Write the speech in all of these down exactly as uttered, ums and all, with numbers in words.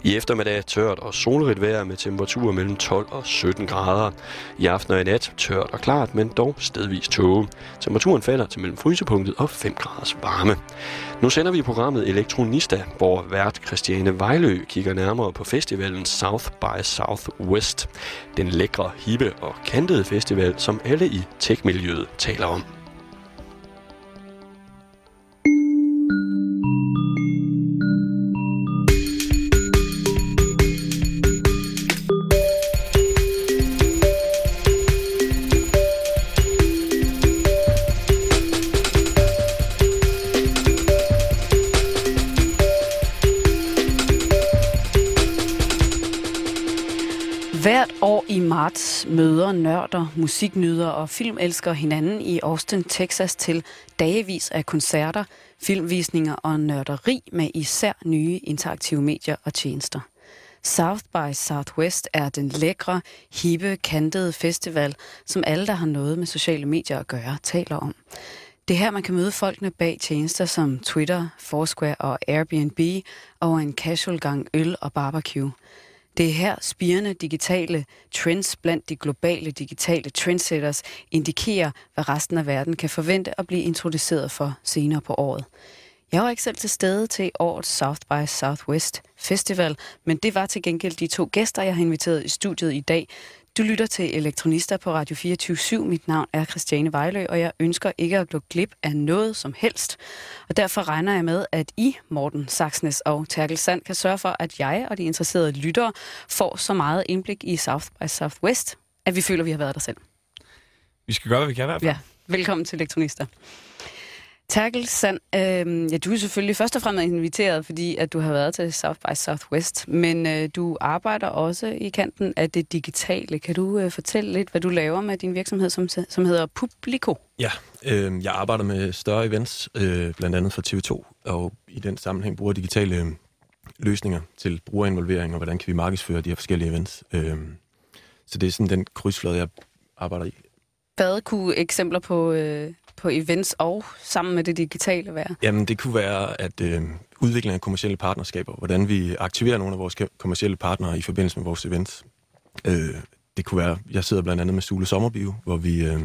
I eftermiddag tørt og solrigt vejr med temperaturer mellem tolv og sytten grader. I aften og i nat tørt og klart, men dog stedvis tåge. Temperaturen falder til mellem frysepunktet og fem graders varme. Nu sender vi programmet Elektronista, hvor vært Christiane Vejlø kigger nærmere på festivalen South by Southwest. Den lækre, hippe og kantede festival, som alle i tech-miljøet taler om. Hvert år i marts møder nørder, musiknyder og filmelskere hinanden i Austin, Texas til dagevis af koncerter, filmvisninger og nørderi med især nye interaktive medier og tjenester. South by Southwest er den lækre, hippe, kantede festival, som alle, der har noget med sociale medier at gøre, taler om. Det er her, man kan møde folkene bag tjenester som Twitter, Foursquare og Airbnb over en casual gang øl og barbecue. Det er her spirende digitale trends blandt de globale digitale trendsetters indikerer, hvad resten af verden kan forvente at blive introduceret for senere på året. Jeg var ikke selv til stede til årets South by Southwest Festival, men det var til gengæld de to gæster, jeg har inviteret i studiet i dag. Du lytter til Elektronista på Radio fireogtyve syv. Mit navn er Christiane Vejlø, og jeg ønsker ikke at gå glip af noget som helst. Og derfor regner jeg med, at I, Morten Saxnæs og Terkel Sand, kan sørge for, at jeg og de interesserede lyttere får så meget indblik i South by Southwest, at vi føler, at vi har været der selv. Vi skal gøre, hvad vi kan i hvert fald. Ja, velkommen til Elektronista. Terkel Sand, øh, ja, du er selvfølgelig først og fremmest inviteret, fordi at du har været til South by Southwest, men øh, du arbejder også i kanten af det digitale. Kan du øh, fortælle lidt, hvad du laver med din virksomhed, som, som hedder Publico? Ja, øh, jeg arbejder med større events, øh, blandt andet for T V to, og i den sammenhæng bruger digitale øh, løsninger til brugerinvolvering, og hvordan kan vi markedsføre de her forskellige events. Øh, så det er sådan den krydsflade, jeg arbejder i. Hvad kunne eksempler på... Øh på events og sammen med det digitale være? Jamen, det kunne være at øh, udvikle af kommercielle partnerskaber, hvordan vi aktiverer nogle af vores kommercielle partnere i forbindelse med vores events. Øh, det kunne være, jeg sidder blandt andet med Sule Sommerbio, hvor vi øh,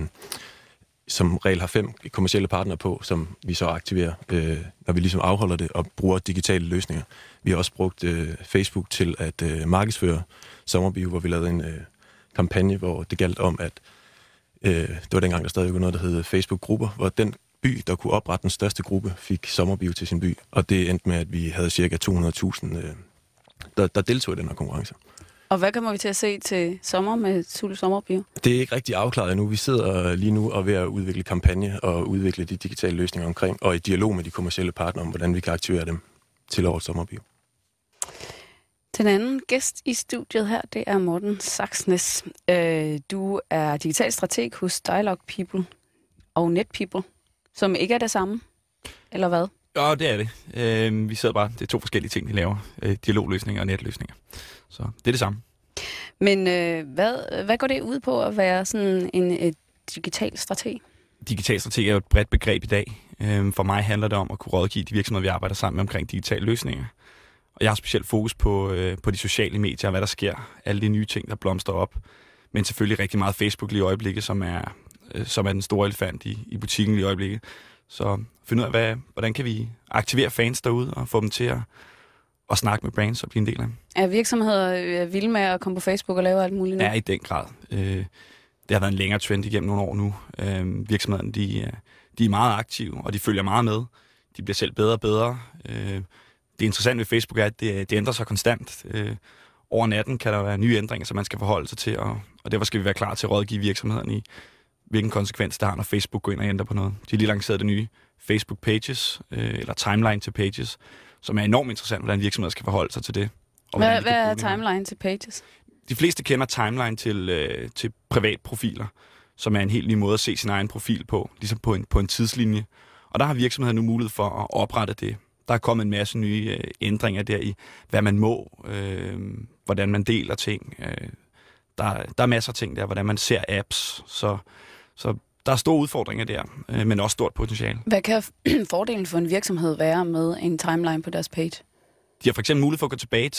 som regel har fem kommercielle partnere på, som vi så aktiverer, øh, når vi ligesom afholder det og bruger digitale løsninger. Vi har også brugt øh, Facebook til at øh, markedsføre Sommerbio, hvor vi lavede en øh, kampagne, hvor det galt om, at det var dengang, der stadig var noget, der hed Facebook-grupper, hvor den by, der kunne oprette den største gruppe, fik Sommerbio til sin by. Og det endte med, at vi havde cirka to hundrede tusind, der, der deltog i den her konkurrence. Og hvad kommer vi til at se til sommer med Sule Sommerbio? Det er ikke rigtig afklaret endnu. Vi sidder lige nu og ved at udvikle kampagne og udvikle de digitale løsninger omkring, og i dialog med de kommercielle partnere om, hvordan vi kan aktivere dem til årets Sommerbio. Den anden gæst i studiet her, det er Morten Saxnæs. Du er digital strateg hos Dialog People og Net People, som ikke er det samme, eller hvad? Ja, det er det. Vi sidder bare, det er to forskellige ting, vi laver. Dialogløsninger og netløsninger. Så det er det samme. Men hvad, hvad går det ud på at være sådan en et digital strateg? Digital strateg er jo et bredt begreb i dag. For mig handler det om at kunne rådgive de virksomheder, vi arbejder sammen med omkring digitale løsninger. Og jeg har specielt fokus på, øh, på de sociale medier, og hvad der sker. Alle de nye ting, der blomstrer op. Men selvfølgelig rigtig meget Facebook lige i øjeblikket, som er, øh, som er den store elefant i, i butikken lige i øjeblikket. Så finde ud af, hvad, hvordan kan vi aktivere fans derude og få dem til at, at snakke med brands og blive en del af dem. Er virksomheder vilde med at komme på Facebook og lave alt muligt nu? Ja, i den grad. Øh, det har været en længere trend igennem nogle år nu. Øh, virksomhederne, de, de er meget aktive, og de følger meget med. De bliver selv bedre og bedre. Øh, Det interessante ved Facebook er, at det, det ændrer sig konstant. Øh, over natten kan der være nye ændringer, som man skal forholde sig til, og, og derfor skal vi være klar til at rådgive virksomhederne i, hvilken konsekvens det har, når Facebook går ind og ændrer på noget. De har lige lanceret det nye Facebook Pages, øh, eller Timeline til Pages, som er enormt interessant, hvordan virksomheder skal forholde sig til det. Hvad, hvad er Timeline til Pages? De fleste kender Timeline til, øh, til privatprofiler, som er en helt ny måde at se sin egen profil på, ligesom på en, på en tidslinje. Og der har virksomheder nu mulighed for at oprette det. Der er kommet en masse nye øh, ændringer der i, hvad man må, øh, hvordan man deler ting. Øh, der, der er masser af ting der, hvordan man ser apps. Så, så der er store udfordringer der, øh, men også stort potentiale. Hvad kan fordelen for en virksomhed være med en timeline på deres page? De har for eksempel mulighed for at gå tilbage i tiden.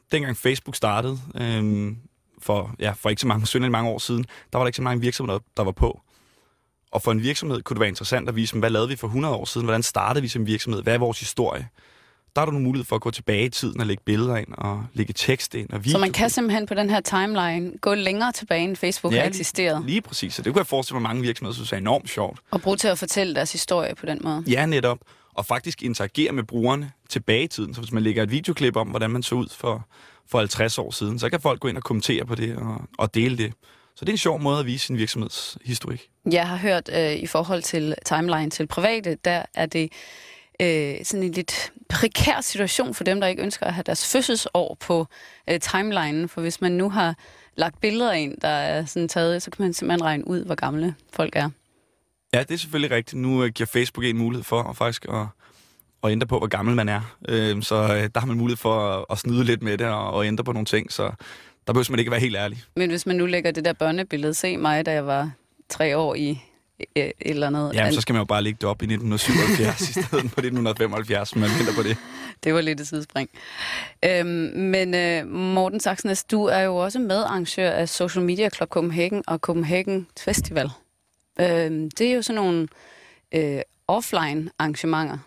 dengang Facebook startede, øh, for, ja, for ikke så mange, synderligt mange år siden, der var der ikke så mange virksomheder, der var på. Og for en virksomhed kunne det være interessant at vise dem, hvad lavede vi for hundrede år siden? Hvordan startede vi som virksomhed? Hvad er vores historie? Der er der nogle mulighed for at gå tilbage i tiden og lægge billeder ind og lægge tekst ind og video. Så man kan simpelthen på den her timeline gå længere tilbage, end Facebook ja, har eksisteret? Lige præcis. Så det kunne jeg forestille mig, mange virksomheder synes er enormt sjovt. Og bruge til at fortælle deres historie på den måde? Ja, netop. Og faktisk interagere med brugerne tilbage i tiden. Så hvis man lægger et videoklip om, hvordan man så ud for, for halvtreds år siden, så kan folk gå ind og kommentere på det og, og dele det. Så det er en sjov måde at vise sin virksomhedshistorik. Jeg har hørt øh, i forhold til timeline til private, der er det øh, sådan en lidt prekær situation for dem, der ikke ønsker at have deres fødselsår på øh, timelinen. For hvis man nu har lagt billeder ind, der er sådan taget, så kan man simpelthen regne ud, hvor gamle folk er. Ja, det er selvfølgelig rigtigt. Nu øh, giver Facebook en mulighed for at faktisk at, at ændre på, hvor gammel man er. Øh, så øh, der har man mulighed for at, at snyde lidt med det og, og ændre på nogle ting, så der behøver man ikke være helt ærlig. Men hvis man nu lægger det der børnebillede, se mig, da jeg var tre år i et eller andet... Jamen, så skal man jo bare lægge det op i nitten syvoghalvfjerds i stedet for nitten femoghalvfjerds, man venter på det. Det var lidt et sidespring. Øhm, men øh, Morten Saxnæs, du er jo også medarrangør af Social Media Club Copenhagen og Copenhagen Festival. Øhm, det er jo sådan nogle øh, offline arrangementer.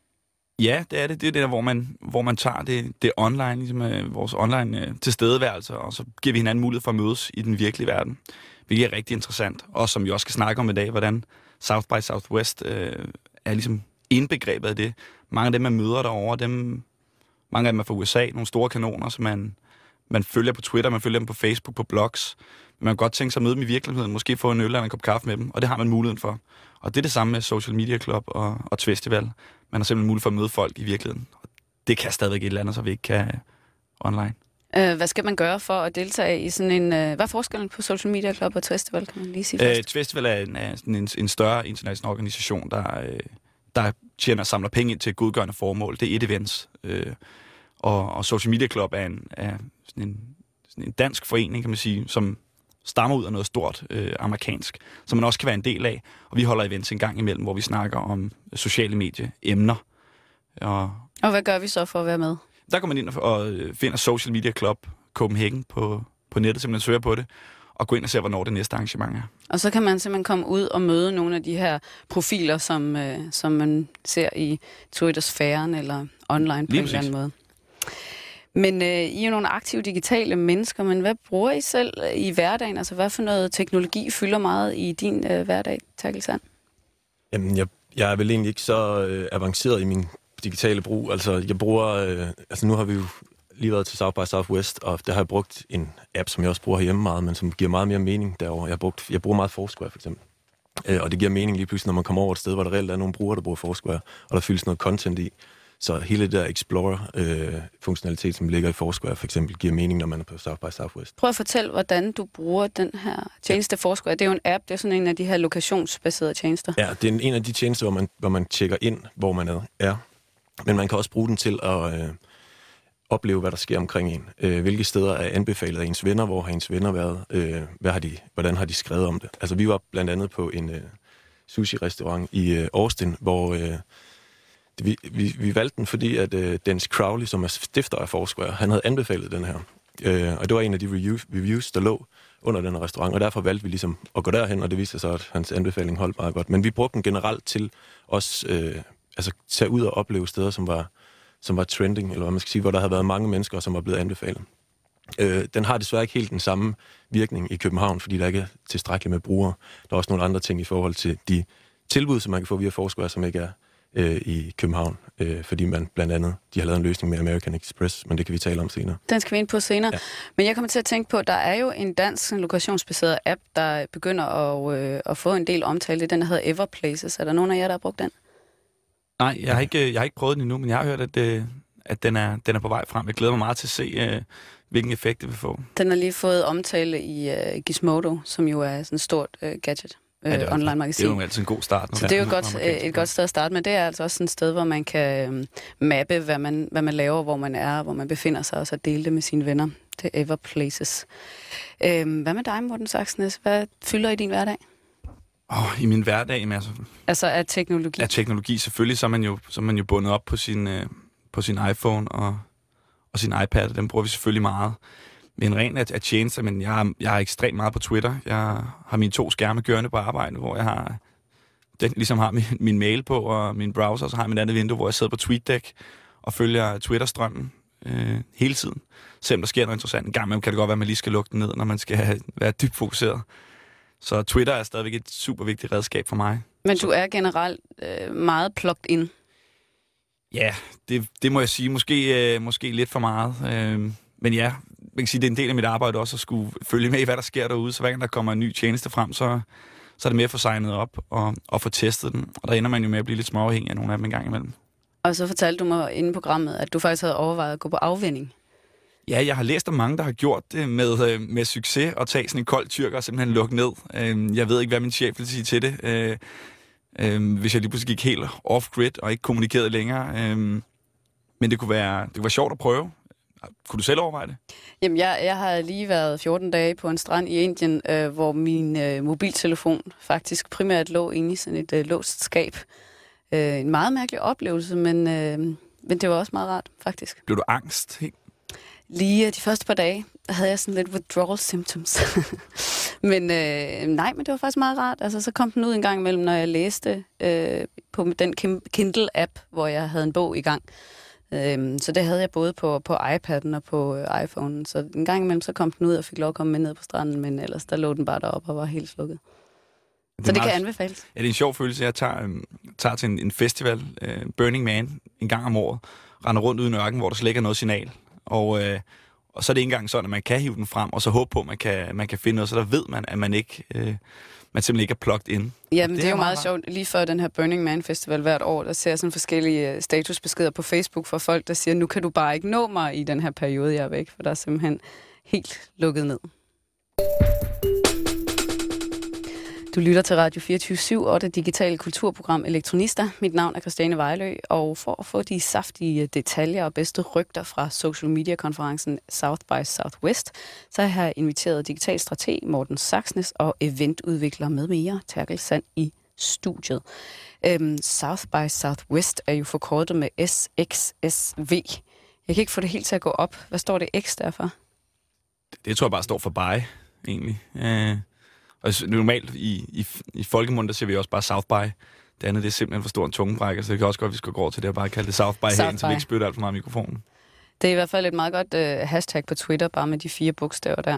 Ja, det er det. Det er det der, hvor man, hvor man tager det, det online, ligesom øh, vores online øh, tilstedeværelse, og så giver vi hinanden mulighed for at mødes i den virkelige verden. Hvilket er rigtig interessant. Og som vi også skal snakke om i dag, hvordan South by Southwest øh, er ligesom indbegrebet af det. Mange af dem, man møder derovre, dem, mange af dem er fra U S A, nogle store kanoner, som man, man følger på Twitter, man følger dem på Facebook, på blogs. Men man kan godt tænke sig at møde dem i virkeligheden, måske få en øl eller en kop kaffe med dem, og det har man muligheden for. Og det er det samme med Social Media Club og, og Festival. Man har simpelthen mulighed for at møde folk i virkeligheden. Og det kan stadigvæk et eller andet, så vi ikke kan online. Uh, hvad skal man gøre for at deltage i sådan en... Uh, hvad er forskellen på Social Media Club og Festival, kan man lige sige først? Uh, Festival er en, er sådan en, en større international organisation, der, uh, der tjener samler penge ind til godgørende formål. Det er et events. Uh, og, og Social Media Club er, en, er sådan, en, sådan en dansk forening, kan man sige, som stammer ud af noget stort øh, amerikansk, som man også kan være en del af. Og vi holder events en gang imellem, hvor vi snakker om sociale medieemner. Og, og hvad gør vi så for at være med? Der går man ind og, og finder Social Media Club Copenhagen på, på nettet, simpelthen søger på det, og gå ind og se, hvornår det næste arrangement er. Og så kan man simpelthen komme ud og møde nogle af de her profiler, som, øh, som man ser i Twitter-sfæren eller online på Lige en eller anden måde. Men øh, I er jo nogle aktive digitale mennesker, men hvad bruger I selv i hverdagen? Altså, hvad for noget teknologi fylder meget i din øh, hverdag, Terkel Sand? Jamen, jeg, jeg er vel egentlig ikke så øh, avanceret i min digitale brug. Altså, jeg bruger... Øh, altså, nu har vi jo lige været til South by Southwest, og der har jeg brugt en app, som jeg også bruger herhjemme meget, men som giver meget mere mening derovre. Jeg, har brugt, jeg bruger meget Foursquare, for eksempel. Øh, og det giver mening lige pludselig, når man kommer over et sted, hvor der reelt er nogle brugere, der bruger Foursquare, og der fyldes noget content i. Så hele det der Explorer-funktionalitet, øh, som ligger i Foursquare, for eksempel, giver mening, når man er på South by Southwest. Prøv at fortælle, hvordan du bruger den her tjeneste ja. Foursquare. Det er jo en app, det er sådan en af de her lokationsbaserede tjenester. Ja, det er en af de tjenester, hvor man, hvor man tjekker ind, hvor man er. Men man kan også bruge den til at øh, opleve, hvad der sker omkring en. Øh, hvilke steder er anbefalet af ens venner? Hvor har ens venner været? Øh, hvad har de, hvordan har de skrevet om det? Altså, vi var blandt andet på en øh, sushi-restaurant i øh, Austin, hvor... Øh, Vi, vi, vi valgte den, fordi at uh, Dennis Crowley, som er stifter af Foursquare, han havde anbefalet den her. Uh, og det var en af de reviews, reviews, der lå under den restaurant, og derfor valgte vi ligesom at gå derhen, og det viste sig så, at hans anbefaling holdt meget godt. Men vi brugte den generelt til også uh, altså, tage ud og opleve steder, som var, som var trending, eller hvad man skal sige, hvor der havde været mange mennesker, som var blevet anbefalet. Uh, den har desværre ikke helt den samme virkning i København, fordi der ikke er tilstrækkeligt med brugere. Der er også nogle andre ting i forhold til de tilbud, som man kan få via Foursquare, som ikke er i København, øh, fordi man blandt andet, de har lavet en løsning med American Express, men det kan vi tale om senere. Den skal vi ind på senere. Ja. Men jeg kommer til at tænke på, at der er jo en dansk lokationsbaseret app, der begynder at, øh, at få en del omtale. Den hedder Everplaces. Er der nogen af jer, der har brugt den? Nej, jeg har ikke, jeg har ikke prøvet den endnu, men jeg har hørt, at, det, at den, er, den er på vej frem. Jeg glæder mig meget til at se, øh, hvilken effekt det vil få. Den har lige fået omtale i uh, Gizmodo, som jo er sådan et stort uh, gadget. Ja, det er online magasin. Det er jo altid en god start. Så det er jo godt, et, et godt sted at starte, men det er altså også et sted, hvor man kan um, mappe, hvad man, hvad man laver, hvor man er, hvor man befinder sig, og så dele det med sine venner. Det er Everplaces. Øhm, hvad med dig, Morten Saxnæs? Hvad fylder i din hverdag? Oh, I min hverdag? Altså, altså af teknologi? Af teknologi, selvfølgelig, så er man jo, så er man jo bundet op på sin, øh, på sin iPhone, og, og sin iPad, dem bruger vi selvfølgelig meget. Men rent af, af tjenester, men jeg er, jeg er ekstremt meget på Twitter. Jeg har mine to skærme kørende på arbejde, hvor jeg har, den ligesom har min, min mail på, og min browser, og så har jeg mit andet vindue, hvor jeg sidder på TweetDeck og følger Twitter-strømmen øh, hele tiden. Selvom der sker noget interessant. En gang imellem kan det godt være, at man lige skal lukke den ned, når man skal have, være dybt fokuseret. Så Twitter er stadigvæk et super vigtigt redskab for mig. Men du er generelt øh, meget plugged in. Ja, det, det må jeg sige. Måske, øh, måske lidt for meget. Øh, men ja, man kan sige, det er en del af mit arbejde også at skulle følge med i, hvad der sker derude. Så hver gang der kommer en ny tjeneste frem, så, så er det mere at få signet op og, og få testet den. Og der ender man jo med at blive lidt småafhængig af nogle af dem en gang imellem. Og så fortalte du mig inde i programmet, at du faktisk havde overvejet at gå på afvinding. Ja, jeg har læst om mange, der har gjort det med, med succes og tage sådan en kold tyrker og simpelthen lukke ned. Jeg ved ikke, hvad min chef vil sige til det, hvis jeg lige pludselig gik helt off-grid og ikke kommunikerede længere. Men det kunne være, det kunne være sjovt at prøve. Kunne du selv overveje det? Jamen, jeg, jeg har lige været fjorten dage på en strand i Indien, øh, hvor min øh, mobiltelefon faktisk primært lå inde i sådan et øh, låst skab. Øh, en meget mærkelig oplevelse, men, øh, men det var også meget rart, faktisk. Blev du angst? Helt? Lige de første par dage havde jeg sådan lidt withdrawal symptoms. men øh, nej, men det var faktisk meget rart. Altså, så kom den ud en gang imellem, når jeg læste øh, på den Kindle-app, hvor jeg havde en bog i gang. Øh, så det havde jeg både på, på iPad'en og på øh, iPhone'en. Så en gang imellem, så kom den ud og fik lov at komme med ned på stranden, men ellers der lå den bare deroppe og var helt slukket. Det så det meget, kan anbefales. Ja, det er en sjov følelse. Jeg tager, øh, tager til en, en festival, øh, Burning Man, en gang om året, render rundt ude i ørkenen, hvor der slet ikke er noget signal. Og, øh, og så er det ikke engang sådan, at man kan hive den frem, og så håbe på, at man kan, man kan finde noget, så der ved man, at man ikke øh, man simpelthen ikke er plugged ind. Jamen, det, det er jo meget, meget sjovt. Lige før den her Burning Man Festival hvert år, der ser jeg sådan forskellige statusbeskeder på Facebook fra folk, der siger, nu kan du bare ikke nå mig i den her periode, jeg er væk, for der er simpelthen helt lukket ned. Du lytter til Radio fireogtyve syv og det digitale kulturprogram Elektronista. Mit navn er Christiane Vejlø, og for at få de saftige detaljer og bedste rygter fra social media-konferencen South by Southwest, så har jeg inviteret digital strateg Morten Saxnes og eventudvikler med mere Terkel Sand i studiet. Øhm, South by Southwest er jo forkortet med S X S V. Jeg kan ikke få det helt til at gå op. Hvad står det X derfor? Det tror jeg bare står for by, egentlig. Øh... Og normalt i, i, i folkemunde, der siger vi også bare South by. Det andet, det er simpelthen for stor en tungebrækker, så det kan også godt, at vi skal gå over til det og bare kalde det South by herinde, så vi ikke spytter alt for meget mikrofonen. Det er i hvert fald et meget godt uh, hashtag på Twitter, bare med de fire bogstaver der.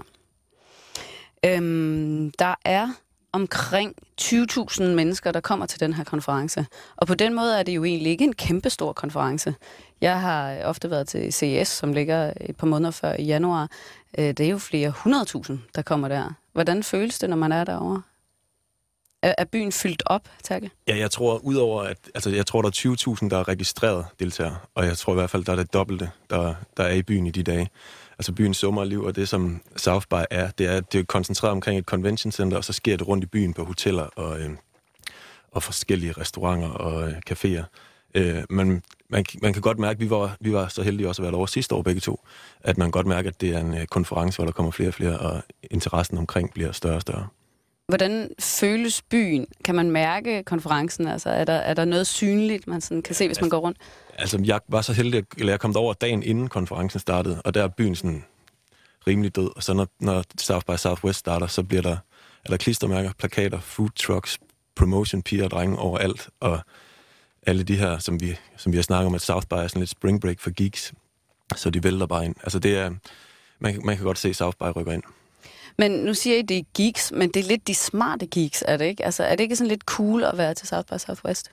Øhm, der er omkring tyve tusind mennesker, der kommer til den her konference. Og på den måde er det jo egentlig ikke en kæmpestor konference. Jeg har ofte været til C E S, som ligger et par måneder før i januar. Det er jo flere hundredtusind, der kommer der. Hvordan føles det, når man er derovre? Er, er byen fyldt op, Terkel? Ja, jeg tror, udover at, altså, jeg tror, der er tyve tusind, der er registreret deltagere. Og jeg tror i hvert fald, der er det dobbelte, der, der er i byen i de dage. Altså byens sommerliv, og det som South by er, det er, det er koncentreret omkring et convention center, og så sker det rundt i byen på hoteller og, øh, og forskellige restauranter og øh, caféer. Øh, men man, man kan godt mærke, at vi var, vi var så heldige også at være derovre sidste år begge to, at man godt mærker, at det er en øh, konference, hvor der kommer flere og flere, og interessen omkring bliver større og større. Hvordan føles byen? Kan man mærke konferencen? Altså, er der, er der noget synligt, man sådan kan se, hvis man går rundt? Altså, jeg var så heldig, at jeg kom derover dagen inden konferencen startede, og der er byen sådan rimelig død. Og så når, når South by Southwest starter, så bliver der, er der klistermærker, plakater, food trucks, promotion, piger og drenge overalt, og alle de her, som vi, som vi har snakket om, at South by er sådan lidt spring break for geeks, så de vælter bare ind. Altså, det er, man, man kan godt se, at South by rykker ind. Men nu siger I, det er geeks, men det er lidt de smarte geeks, er det ikke? Altså, er det ikke sådan lidt cool at være til South by Southwest?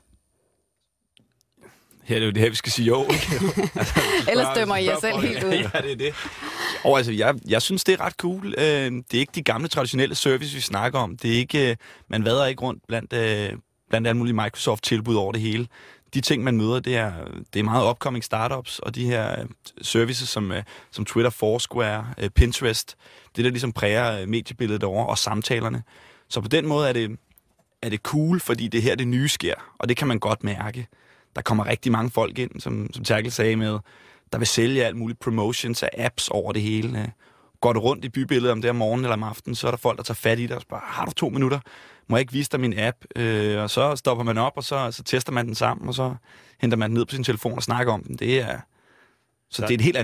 Her er det jo det her, vi skal sige jo. altså, Ellers dømmer I jer selv helt ud. Ja, det er det. Og altså, jeg, jeg synes, det er ret cool. Det er ikke de gamle traditionelle service, vi snakker om. Det er ikke, man vader ikke rundt blandt, blandt alle mulige Microsoft-tilbud over det hele. De ting, man møder, det er, det er meget upcoming startups, og de her services som, som Twitter, Foursquare, Pinterest, det der ligesom præger mediebilledet derovre, og samtalerne. Så på den måde er det, er det cool, fordi det her det nye sker, og det kan man godt mærke. Der kommer rigtig mange folk ind, som, som Terkel sagde med, der vil sælge alt muligt promotions af apps over det hele. Går du rundt i bybilledet om det om morgenen eller om aftenen, så er der folk, der tager fat i dig og spørger, har du to minutter? Må jeg ikke vise dig min app? Øh, og så stopper man op, og så, så tester man den sammen, og så henter man den ned på sin telefon og snakker om den. Det er, så der, det er et helt andet liv.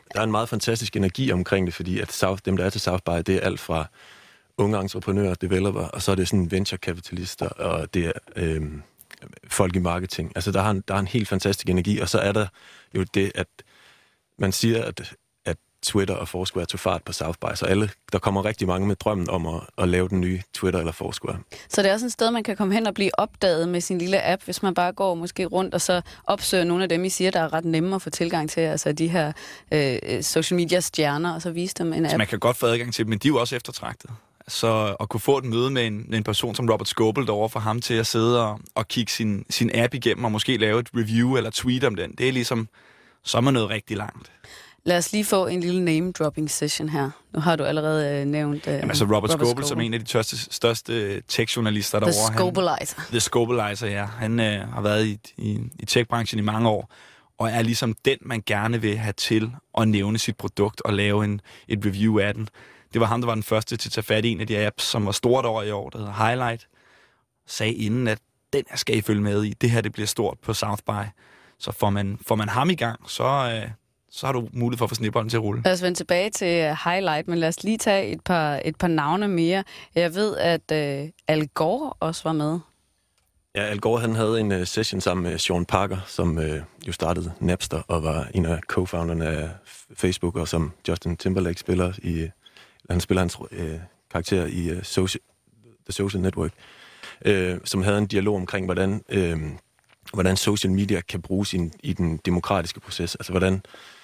der er en meget fantastisk energi omkring det, fordi at South, dem, der er til South By, det er alt fra unge entreprenører, developer, og så er det sådan venture-kapitalister, og det er øh, folk i marketing. Altså, der er, en, der er en helt fantastisk energi, og så er der jo det, at man siger, at, at Twitter og Foursquare tog fart på South By, så alle, der kommer rigtig mange med drømmen om at, at lave den nye Twitter eller Foursquare. Så det er også et sted, man kan komme hen og blive opdaget med sin lille app, hvis man bare går måske rundt og så opsøger nogle af dem, I siger, der er ret nemme at få tilgang til, altså de her øh, social media stjerner, og så vise dem en app. Så man kan godt få adgang til dem, men de er jo også eftertragtet. Så at kunne få et møde med en, en person som Robert Scoble derovre, for ham til at sidde og, og kigge sin, sin app igennem og måske lave et review eller tweet om den, det er ligesom, så er man noget rigtig langt. Lad os lige få en lille name-dropping session her. Nu har du allerede øh, nævnt... Øh, Jamen, altså Robert, Robert Scoble, Scoble, som en af de største, største tech-journalister derovre. The Scobleizer. The Scobleizer, ja. Han øh, har været i, i, i tech-branchen i mange år, og er ligesom den, man gerne vil have til at nævne sit produkt og lave en, et review af den. Det var ham, der var den første til at tage fat i en af de apps, som var stort over i år, der hedder Highlight. Sagde inden, at den her skal I følge med i. Det her, det bliver stort på South By. Så får man, får man ham i gang, så... Øh, så har du mulighed for at få snibbolden til at rulle. Lad os vende tilbage til Highlight, men lad os lige tage et par, et par navne mere. Jeg ved, at øh, Al Gore også var med. Ja, Al Gore han havde en uh, session sammen med Sean Parker, som uh, jo startede Napster og var en af co-founderne af Facebook, og som Justin Timberlake spiller i... Han spiller hans uh, karakter i uh, social, The Social Network, uh, som havde en dialog omkring, hvordan, uh, hvordan social media kan bruges i, i den demokratiske proces. Altså, hvordan...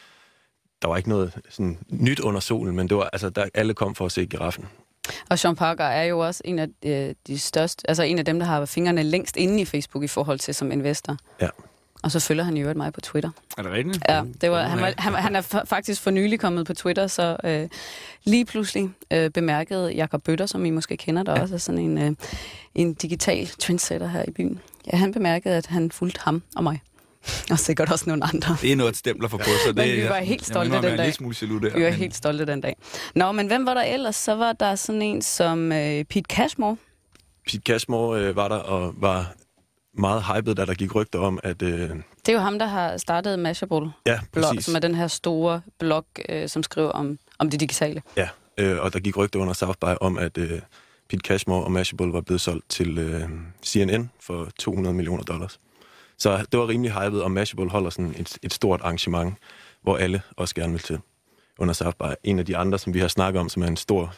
Der var ikke noget sådan nyt under solen, men det var, altså, der, alle kom for at se giraffen. Og Sean Parker er jo også en af de, de største, altså en af dem, der har fingrene længst inde i Facebook i forhold til som investor. Ja. Og så følger han jo øvrigt mig på Twitter. Er det rigtigt? Ja, det var, han, var, han, han er faktisk for nylig kommet på Twitter, så øh, lige pludselig øh, bemærkede Jakob Bøtter, som I måske kender, der ja. også er sådan en, øh, en digital trendsetter her i byen. Ja, han bemærkede, at han fulgte ham og mig. Og sikkert også nogle andre. Det er noget, stempler for på, så det... Men vi var helt stolte den dag. Der, vi var men... helt stolte den dag. Nå, men hvem var der ellers? Så var der sådan en som øh, Pete Cashmore. Pete Cashmore øh, var der og var meget hyped, da der gik rygter om, at... Øh... Det er jo ham, der har startet Mashable, ja, blog, som er den her store blog, øh, som skriver om, om det digitale. Ja, øh, og der gik rygter under South By om, at øh, Pete Cashmore og Mashable var blevet solgt til øh, C N N for to hundrede millioner dollars. Så det var rimelig hypet, og Mashable holder sådan et, et stort arrangement, hvor alle også gerne vil til under South By. En af de andre, som vi har snakket om, som er en stor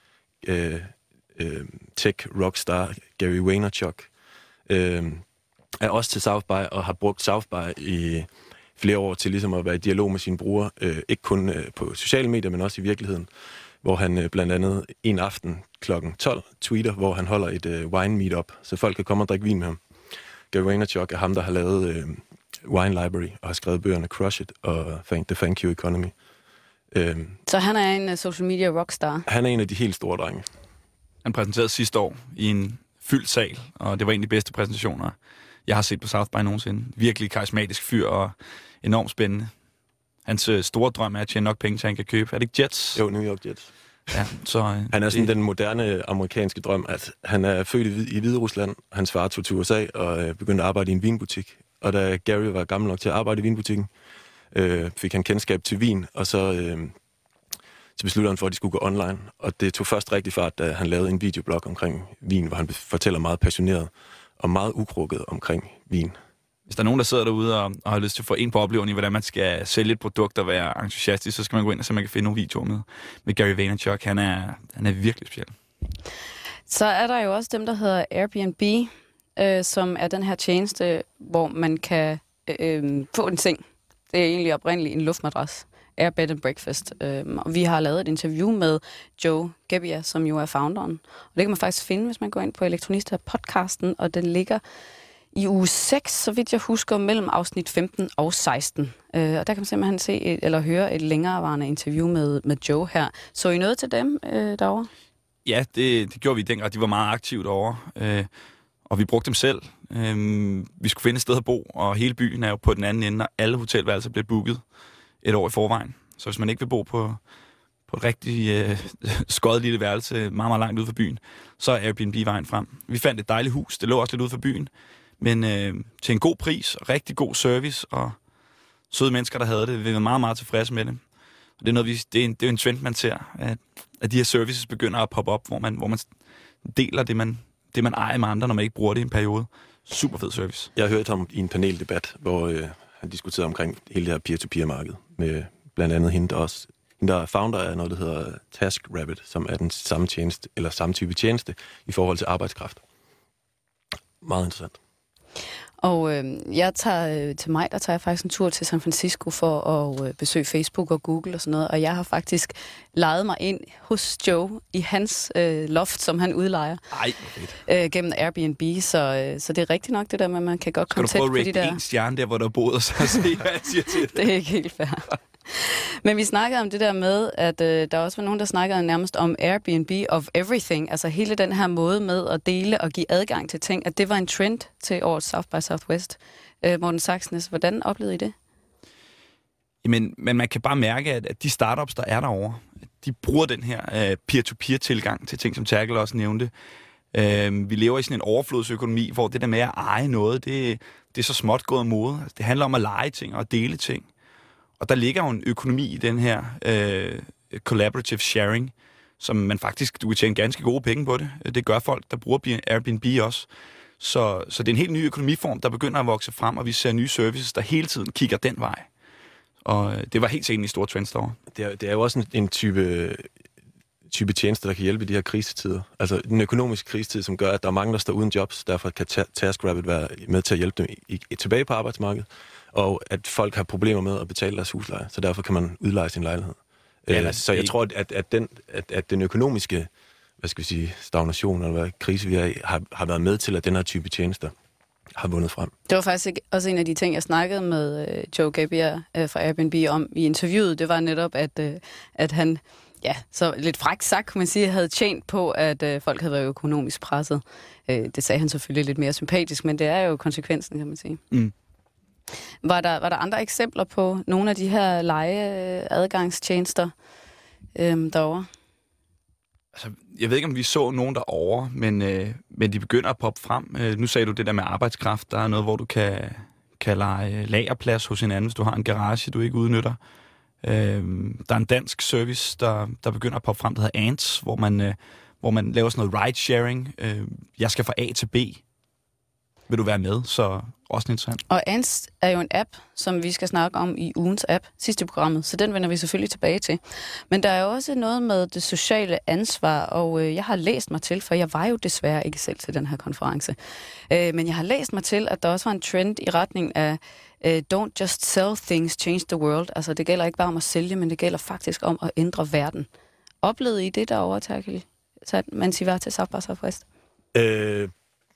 øh, øh, tech-rockstar, Gary Vaynerchuk, øh, er også til South By og har brugt South By i flere år til ligesom at være i dialog med sine brugere, øh, ikke kun øh, på sociale medier, men også i virkeligheden, hvor han øh, blandt andet en aften klokken tolv tweeter, hvor han holder et øh, wine meetup, så folk kan komme og drikke vin med ham. Gary Vaynerchuk er ham, der har lavet øh, Wine Library og har skrevet bøgerne Crush It og The Thank You Economy. Øh, så han er en uh, social media rockstar? Han er en af de helt store drenge. Han præsenterede sidste år i en fyldt sal, og det var en af de bedste præsentationer, jeg har set på South By nogensinde. Virkelig karismatisk fyr og enormt spændende. Hans øh, store drøm er at tjene nok penge, så han kan købe. Er det ikke Jets? Jo, New York Jets. Ja, så, øh, han er sådan det... den moderne amerikanske drøm, at han er født i, i Hvide Rusland. Hans far tog til U S A og øh, begyndte at arbejde i en vinbutik. Og da Gary var gammel nok til at arbejde i vinbutikken, øh, fik han kendskab til vin, og så, øh, så besluttede han for, at de skulle gå online. Og det tog først rigtig fart, da han lavede en videoblog omkring vin, hvor han fortæller meget passioneret og meget ukrukket omkring vin. Hvis der er nogen, der sidder derude og, og har lyst til at få en på oplevelse i, hvordan man skal sælge et produkt og være entusiastisk, så skal man gå ind og se, man kan finde nogle videoer med, med Gary Vaynerchuk. Han er, han er virkelig speciel. Så er der jo også dem, der hedder Airbnb, øh, som er den her tjeneste, hvor man kan øh, få en seng. Det er egentlig oprindeligt en luftmadras. Air Bed and Breakfast. Øhm, og vi har lavet et interview med Joe Gebbia, som jo er founderen. Og det kan man faktisk finde, hvis man går ind på Elektronista-podcasten, og den ligger i uge seks, så vidt jeg husker, mellem afsnit femten og seksten. Øh, og der kan man simpelthen se et, eller høre et længerevarende interview med, med Joe her. Så I noget til dem øh, derovre? Ja, det, det gjorde vi dengang. De var meget aktive derovre. Øh, og vi brugte dem selv. Øh, vi skulle finde et sted at bo, og hele byen er jo på den anden ende, og alle hotelværelser blev booket et år i forvejen. Så hvis man ikke vil bo på, på et rigtig øh, skøjet lille værelse meget, meget langt ude for byen, så er Airbnb vejen frem. Vi fandt et dejligt hus. Det lå også lidt ude for byen. Men øh, til en god pris, rigtig god service og søde mennesker, der havde det. Vi var meget, meget tilfredse med det. Og det er, noget, vi, det, er en, det er en trend, man ser, at, at de her services begynder at poppe op, hvor man, hvor man deler det man, det, man ejer med andre, når man ikke bruger det i en periode. Super fed service. Jeg har hørt ham i en paneldebat, hvor øh, han diskuterede omkring hele det her peer-to-peer-marked, med blandt andet hende, der også hende, der er founder af noget, der hedder TaskRabbit, som er den samme tjeneste, eller samme type tjeneste i forhold til arbejdskraft. Meget interessant. Og øh, jeg tager øh, til mig, der tager jeg faktisk en tur til San Francisco for at øh, besøge Facebook og Google og sådan noget, og jeg har faktisk lejet mig ind hos Joe i hans øh, loft, som han udlejer. Ej, øh, gennem Airbnb, så, øh, så det er rigtigt nok det der med, at man kan godt komme tæt på de der. Skal du prøve at rate en stjerne der, hvor du har boet, og så se, hvad jeg siger til det? Det er ikke helt fair. Men vi snakkede om det der med, at øh, der også var nogen, der snakkede nærmest om Airbnb of everything. Altså hele den her måde med at dele og give adgang til ting, at det var en trend til årets South by Southwest. Øh, Morten Saxnes, hvordan oplevede I det? Jamen, men man kan bare mærke, at, at de startups, der er derovre, de bruger den her uh, peer-to-peer-tilgang til ting, som Terkel også nævnte. Uh, vi lever i sådan en overflodsøkonomi, hvor det der med at eje noget, det, det er så småt gået af mode. Altså, det handler om at lege ting og dele ting. Og der ligger jo en økonomi i den her uh, collaborative sharing, som man faktisk, du kan tjene ganske gode penge på det. Det gør folk, der bruger Airbnb også. Så, så det er en helt ny økonomiform, der begynder at vokse frem, og vi ser nye services, der hele tiden kigger den vej. Og det var helt sikkert en stor trend derovre. Det er, det er jo også en, en type, type tjenester, der kan hjælpe i de her krisetider. Altså den økonomiske krisetid, som gør, at der er mange, der står uden jobs. Derfor kan TaskRabbit være med til at hjælpe dem i, i, tilbage på arbejdsmarkedet. Og at folk har problemer med at betale deres husleje. Så derfor kan man udleje sin lejlighed. Ja, uh, så jeg ikke... tror, at, at, den, at, at den økonomiske hvad skal vi sige, stagnation eller hvad, krise, vi er i, har, har været med til, at den her type tjenester har vundet frem. Det var faktisk også en af de ting, jeg snakkede med uh, Joe Gebbia uh, fra Airbnb om i interviewet. Det var netop, at, uh, at han, ja, så lidt frækt sagt, kunne man sige, havde tjent på, at uh, folk havde været økonomisk presset. Uh, det sagde han selvfølgelig lidt mere sympatisk, men det er jo konsekvensen, kan man sige. Mm. Var der, var der andre eksempler på nogle af de her lejeadgangstjenester uh, derovre? Altså, jeg ved ikke, om vi så nogen derovre, men, øh, men de begynder at poppe frem. Øh, nu sagde du det der med arbejdskraft. Der er noget, hvor du kan, kan lege lagerplads hos hinanden, hvis du har en garage, du ikke udnytter. Øh, der er en dansk service, der, der begynder at poppe frem, der hedder Ants, hvor man, øh, hvor man laver sådan noget ride-sharing. Øh, jeg skal fra A til B. Vil du være med? Så også interessant. Og Ants er jo en app, som vi skal snakke om i ugens app, sidste programmet, så den vender vi selvfølgelig tilbage til. Men der er jo også noget med det sociale ansvar, og øh, jeg har læst mig til, for jeg var jo desværre ikke selv til den her konference, øh, men jeg har læst mig til, at der også var en trend i retning af øh, don't just sell things, change the world. Altså det gælder ikke bare om at sælge, men det gælder faktisk om at ændre verden. Oplevede I det derovre, Terkel, mens I var til South by Southwest? Øh...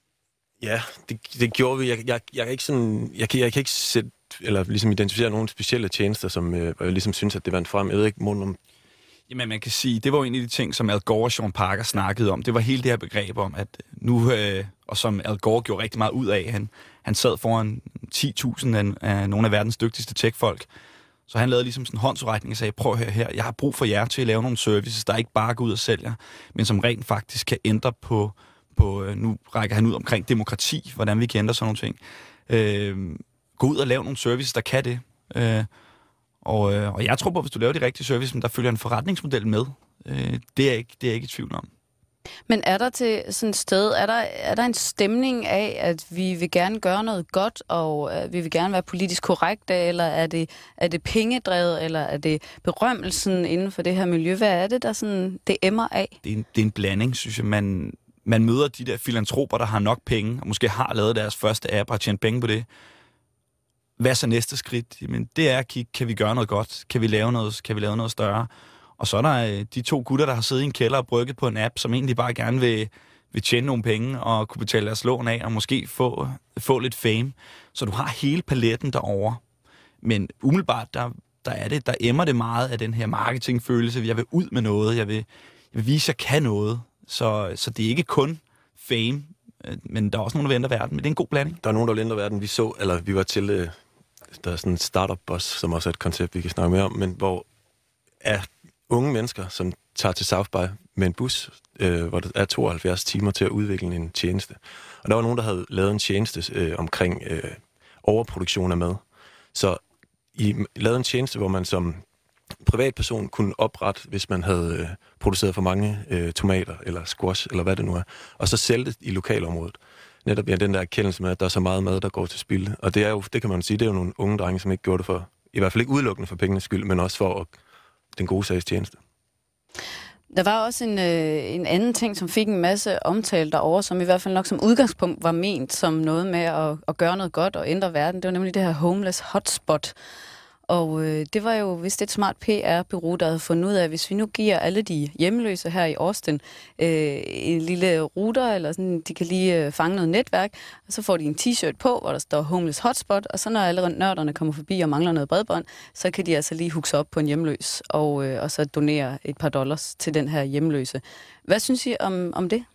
Ja, det, det gjorde vi. Jeg, jeg, jeg, er ikke sådan, jeg, kan, jeg kan ikke sætte, eller ligesom identificere nogle specielle tjenester, som øh, jeg ligesom synes, at det var en frem. Jeg ved ikke, Morten, om... Jamen, man kan sige, det var jo en af de ting, som Al Gore og Sean Parker snakkede om. Det var hele det her begreb om, at nu, øh, og som Al Gore gjorde rigtig meget ud af, han, han sad foran ti tusind af, af nogle af verdens dygtigste tech-folk. Så han lavede ligesom sådan en håndsrækning og sagde, prøv at høre her, jeg har brug for jer til at lave nogle services, der ikke bare går ud og sælger, men som rent faktisk kan ændre på... På, nu rækker han ud omkring demokrati, hvordan vi kan ændre sådan nogle ting. Øh, gå ud og lave nogle services, der kan det. Øh, og, øh, og jeg tror på, at hvis du laver de rigtige services, der følger en forretningsmodel med. Øh, det, er ikke, det er jeg ikke i tvivl om. Men er der til sådan et sted, er der, er der en stemning af, at vi vil gerne gøre noget godt, og at vi vil gerne være politisk korrekte, eller er det, er det pengedrevet, eller er det berømmelsen inden for det her miljø? Hvad er det, der sådan, det emmer af? Det er en, det er en blanding, synes jeg. Man... Man møder de der filantroper, der har nok penge, og måske har lavet deres første app og har tjent penge på det. Hvad er så næste skridt? Jamen, det er at kigge, kan vi gøre noget godt? Kan vi lave noget, kan vi lave noget større? Og så er der de to gutter, der har siddet i en kælder og brygget på en app, som egentlig bare gerne vil, vil tjene nogle penge og kunne betale deres lån af, og måske få, få lidt fame. Så du har hele paletten derovre. Men umiddelbart, der, der er det, der emmer det meget af den her marketingfølelse. Jeg vil ud med noget, jeg vil, jeg vil vise, at jeg kan noget. Så, så det er ikke kun fame, men der er også nogen, der vil ændre verden. Men det er en god blanding. Der er nogen, der vil ændre verden. Vi så, eller vi var til, øh, der er sådan en startup-bus, som også er et koncept, vi kan snakke mere om, men hvor er unge mennesker, som tager til South by med en bus, øh, hvor der er tooghalvfjerds timer til at udvikle en tjeneste. Og der var nogen, der havde lavet en tjeneste øh, omkring øh, overproduktion af mad. Så I lavede en tjeneste, hvor man som privatperson kunne oprette, hvis man havde øh, produceret for mange øh, tomater eller squash, eller hvad det nu er, og så sælge det i lokalområdet. Netop ja, den der erkendelse med, at der er så meget mad, der går til spilde. Og det er jo, det kan man sige, det er jo nogle unge drenge, som ikke gjorde det for, i hvert fald ikke udelukkende for pengenes skyld, men også for at, den gode sags tjeneste. Der var også en, øh, en anden ting, som fik en masse omtale derovre, som i hvert fald nok som udgangspunkt var ment som noget med at, at gøre noget godt og ændre verden. Det var nemlig det her homeless hotspot. Og øh, det var jo vist et smart P R-bureau, der havde fundet ud af, at hvis vi nu giver alle de hjemløse her i Austin øh, en lille router, eller sådan, de kan lige øh, fange noget netværk, og så får de en t-shirt på, hvor der står homeless hotspot, og så når alle nørderne kommer forbi og mangler noget bredbånd, så kan de altså lige hooks op på en hjemløs, og, øh, og så donere et par dollars til den her hjemløse. Hvad synes I om, om det?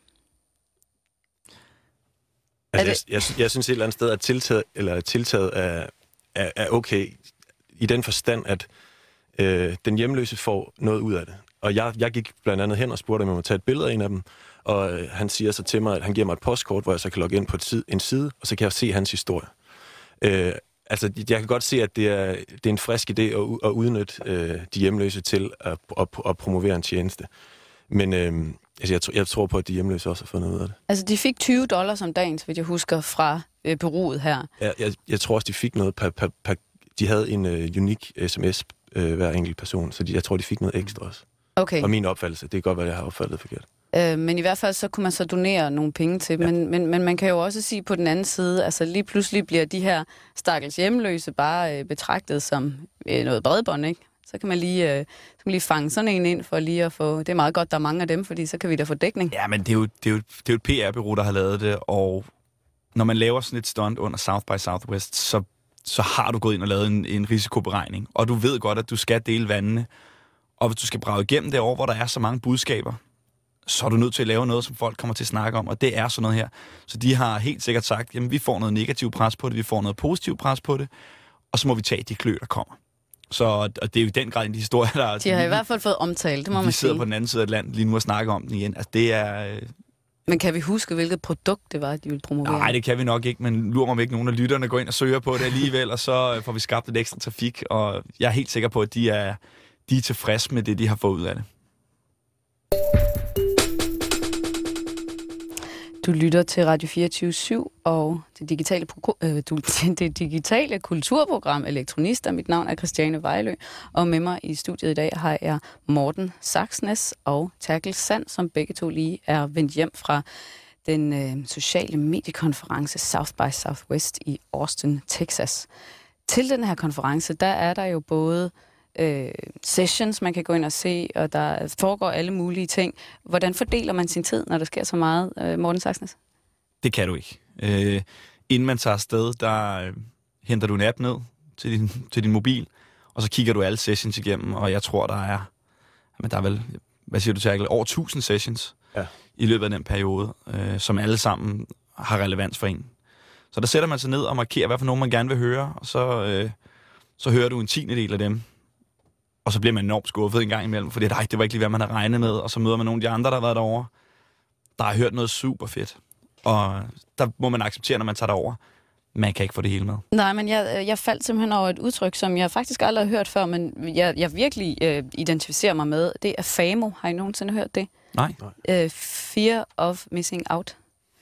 Altså, jeg, jeg, jeg synes et eller andet sted, at tiltaget, eller tiltaget er, er, er okay, i den forstand, at øh, den hjemløse får noget ud af det. Og jeg, jeg gik blandt andet hen og spurgte, om jeg må tage et billede af en af dem, og øh, han siger så til mig, at han giver mig et postkort, hvor jeg så kan logge ind på et side, en side, og så kan jeg se hans historie. Øh, altså, jeg kan godt se, at det er, det er en frisk idé at, at udnytte øh, de hjemløse til at, at, at promovere en tjeneste. Men øh, altså, jeg, jeg tror på, at de hjemløse også har fundet ud af det. Altså, de fik tyve dollars om dagen, så vidt jeg husker, fra øh, bureauet her. Ja, jeg, jeg tror også, de fik noget per, per, per de havde en øh, unik sms øh, hver enkelt person, så de, jeg tror, de fik noget ekstra også. Okay. Og min opfattelse, det kan godt være, jeg har opfattet forkert. Øh, men i hvert fald, så kunne man så donere nogle penge til. Ja. Men, men, men man kan jo også sige på den anden side, altså lige pludselig bliver de her stakkels hjemløse bare øh, betragtet som øh, noget bredbånd, ikke? Så kan man lige, øh, så kan man lige fange sådan en ind for lige at få... Det er meget godt, der er mange af dem, fordi så kan vi da få dækning. Ja, men det er jo, det er jo, det er jo et P R-bureau, der har lavet det, og når man laver sådan et stunt under South by Southwest, så så har du gået ind og lavet en, en risikoberegning. Og du ved godt, at du skal dele vandene. Og hvis du skal brage igennem det over, hvor der er så mange budskaber, så er du nødt til at lave noget, som folk kommer til at snakke om. Og det er sådan noget her. Så de har helt sikkert sagt, jamen vi får noget negativt pres på det, vi får noget positivt pres på det, og så må vi tage de klø, der kommer. Så og det er jo i den grad en historie, der... De har i hvert fald fået omtalt, det må man sige. Vi sidder på den anden side af landet lige nu og snakker om den igen. Altså det er... Men kan vi huske, hvilket produkt det var, de ville promovere? Nej, det kan vi nok ikke, men lurer mig om ikke nogen af lytterne går ind og søger på det alligevel, og så får vi skabt et ekstra trafik, og jeg er helt sikker på, at de er, de er tilfredse med det, de har fået ud af det. Du lytter til Radio fireogtyve syv og det digitale, øh, du, det digitale kulturprogram Elektronister. Mit navn er Christiane Vejlø, og med mig i studiet i dag har jeg Morten Saxnes og Terkel Sand, som begge to lige er vendt hjem fra den øh, sociale mediekonference South by Southwest i Austin, Texas. Til den her konference, der er der jo både øh, sessions, man kan gå ind og se, og der foregår alle mulige ting. Hvordan fordeler man sin tid, når der sker så meget, øh, Morten Saxnes? Det kan du ikke. Øh, inden man tager afsted, der øh, henter du en app ned til din, til din mobil, og så kigger du alle sessions igennem, og jeg tror, der er, men der er vel, hvad siger du, Terkel, over tusind sessions ja. I løbet af den periode, øh, som alle sammen har relevans for en. Så der sætter man sig ned og markerer, hvad for nogen man gerne vil høre, og så, øh, så hører du en tiende del af dem. Og så bliver man enormt skuffet en gang imellem, fordi nej, det var ikke lige, hvad man havde regnet med, og så møder man nogle af de andre, der har været derovre, der har hørt noget super fedt. Og der må man acceptere, når man tager derover. Man kan ikke få det hele med. Nej, men jeg, jeg faldt simpelthen over et udtryk, som jeg faktisk aldrig har hørt før, men jeg, jeg virkelig øh, identificerer mig med. Det er FAMO. Har I nogensinde hørt det? Nej. Øh, Fear of Missing Out.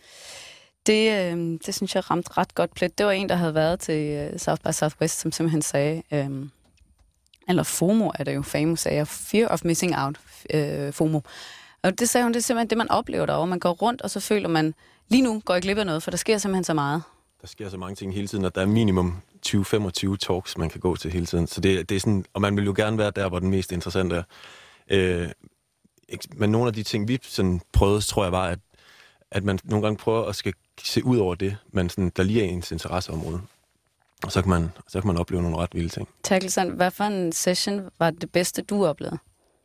Det, øh, det synes jeg ramte ret godt plet. Det var en, der havde været til uh, South by Southwest, som simpelthen sagde... Øh, eller FOMO er det jo, FAMO sagde, Fear of Missing Out, øh, FOMO. Og det sagde hun, det er simpelthen det, man oplever derovre. Man går rundt, og så føler man, lige nu går jeg glip af noget, for der sker simpelthen så meget. Der sker så mange ting hele tiden, og der er minimum tyve til femogtyve talks, man kan gå til hele tiden. Så det, det er sådan, og man vil jo gerne være der, hvor den mest interessante er. Øh, men nogle af de ting, vi sådan prøvede, tror jeg var, at, at man nogle gange prøver at skal se ud over det, men sådan, der lige er ens interesseområde. Og så kan man, så kan man opleve nogle ret vilde ting. Terkel Sand, hvad for en session var det bedste, du oplevede?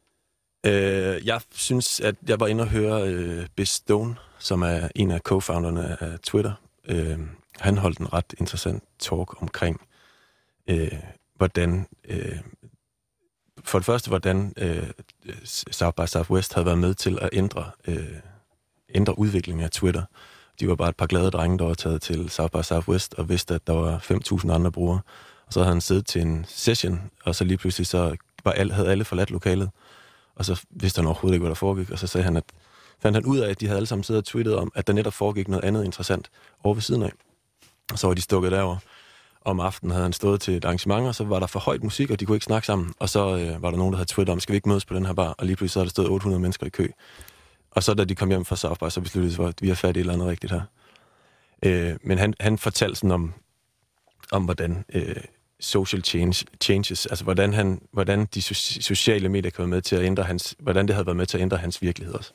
Øh, jeg synes, at jeg var inde og høre øh, Biz Stone, som er en af co-founderne af Twitter. Øh, han holdt en ret interessant talk omkring, øh, hvordan... Øh, for det første, hvordan øh, South by Southwest havde været med til at ændre, øh, ændre udviklingen af Twitter. De var bare et par glade drenge, der var taget til South by Southwest og vidste, at der var fem tusind andre brugere. Og så havde han siddet til en session, og så lige pludselig så var alle, havde alle forladt lokalet. Og så vidste han overhovedet ikke, hvad der foregik. Og så sagde han, at, fandt han ud af, at de havde alle sammen siddet og tweetet om, at der netop foregik noget andet interessant over ved siden af. Og så var de stukket derover. Om aftenen havde han stået til et arrangement, og så var der for højt musik, og de kunne ikke snakke sammen. Og så øh, var der nogen, der havde tweetet om, skal vi ikke mødes på den her bar? Og lige pludselig så havde der stået otte hundrede mennesker i kø. Og så da de kom hjem fra South By, så besluttede de, at vi har fat i et eller andet rigtigt her. Øh, men han, han fortalte sådan om, om hvordan øh, social change, changes, altså hvordan, han, hvordan de so- sociale medier kan være med til at ændre hans, hvordan det havde været med til at ændre hans virkelighed også.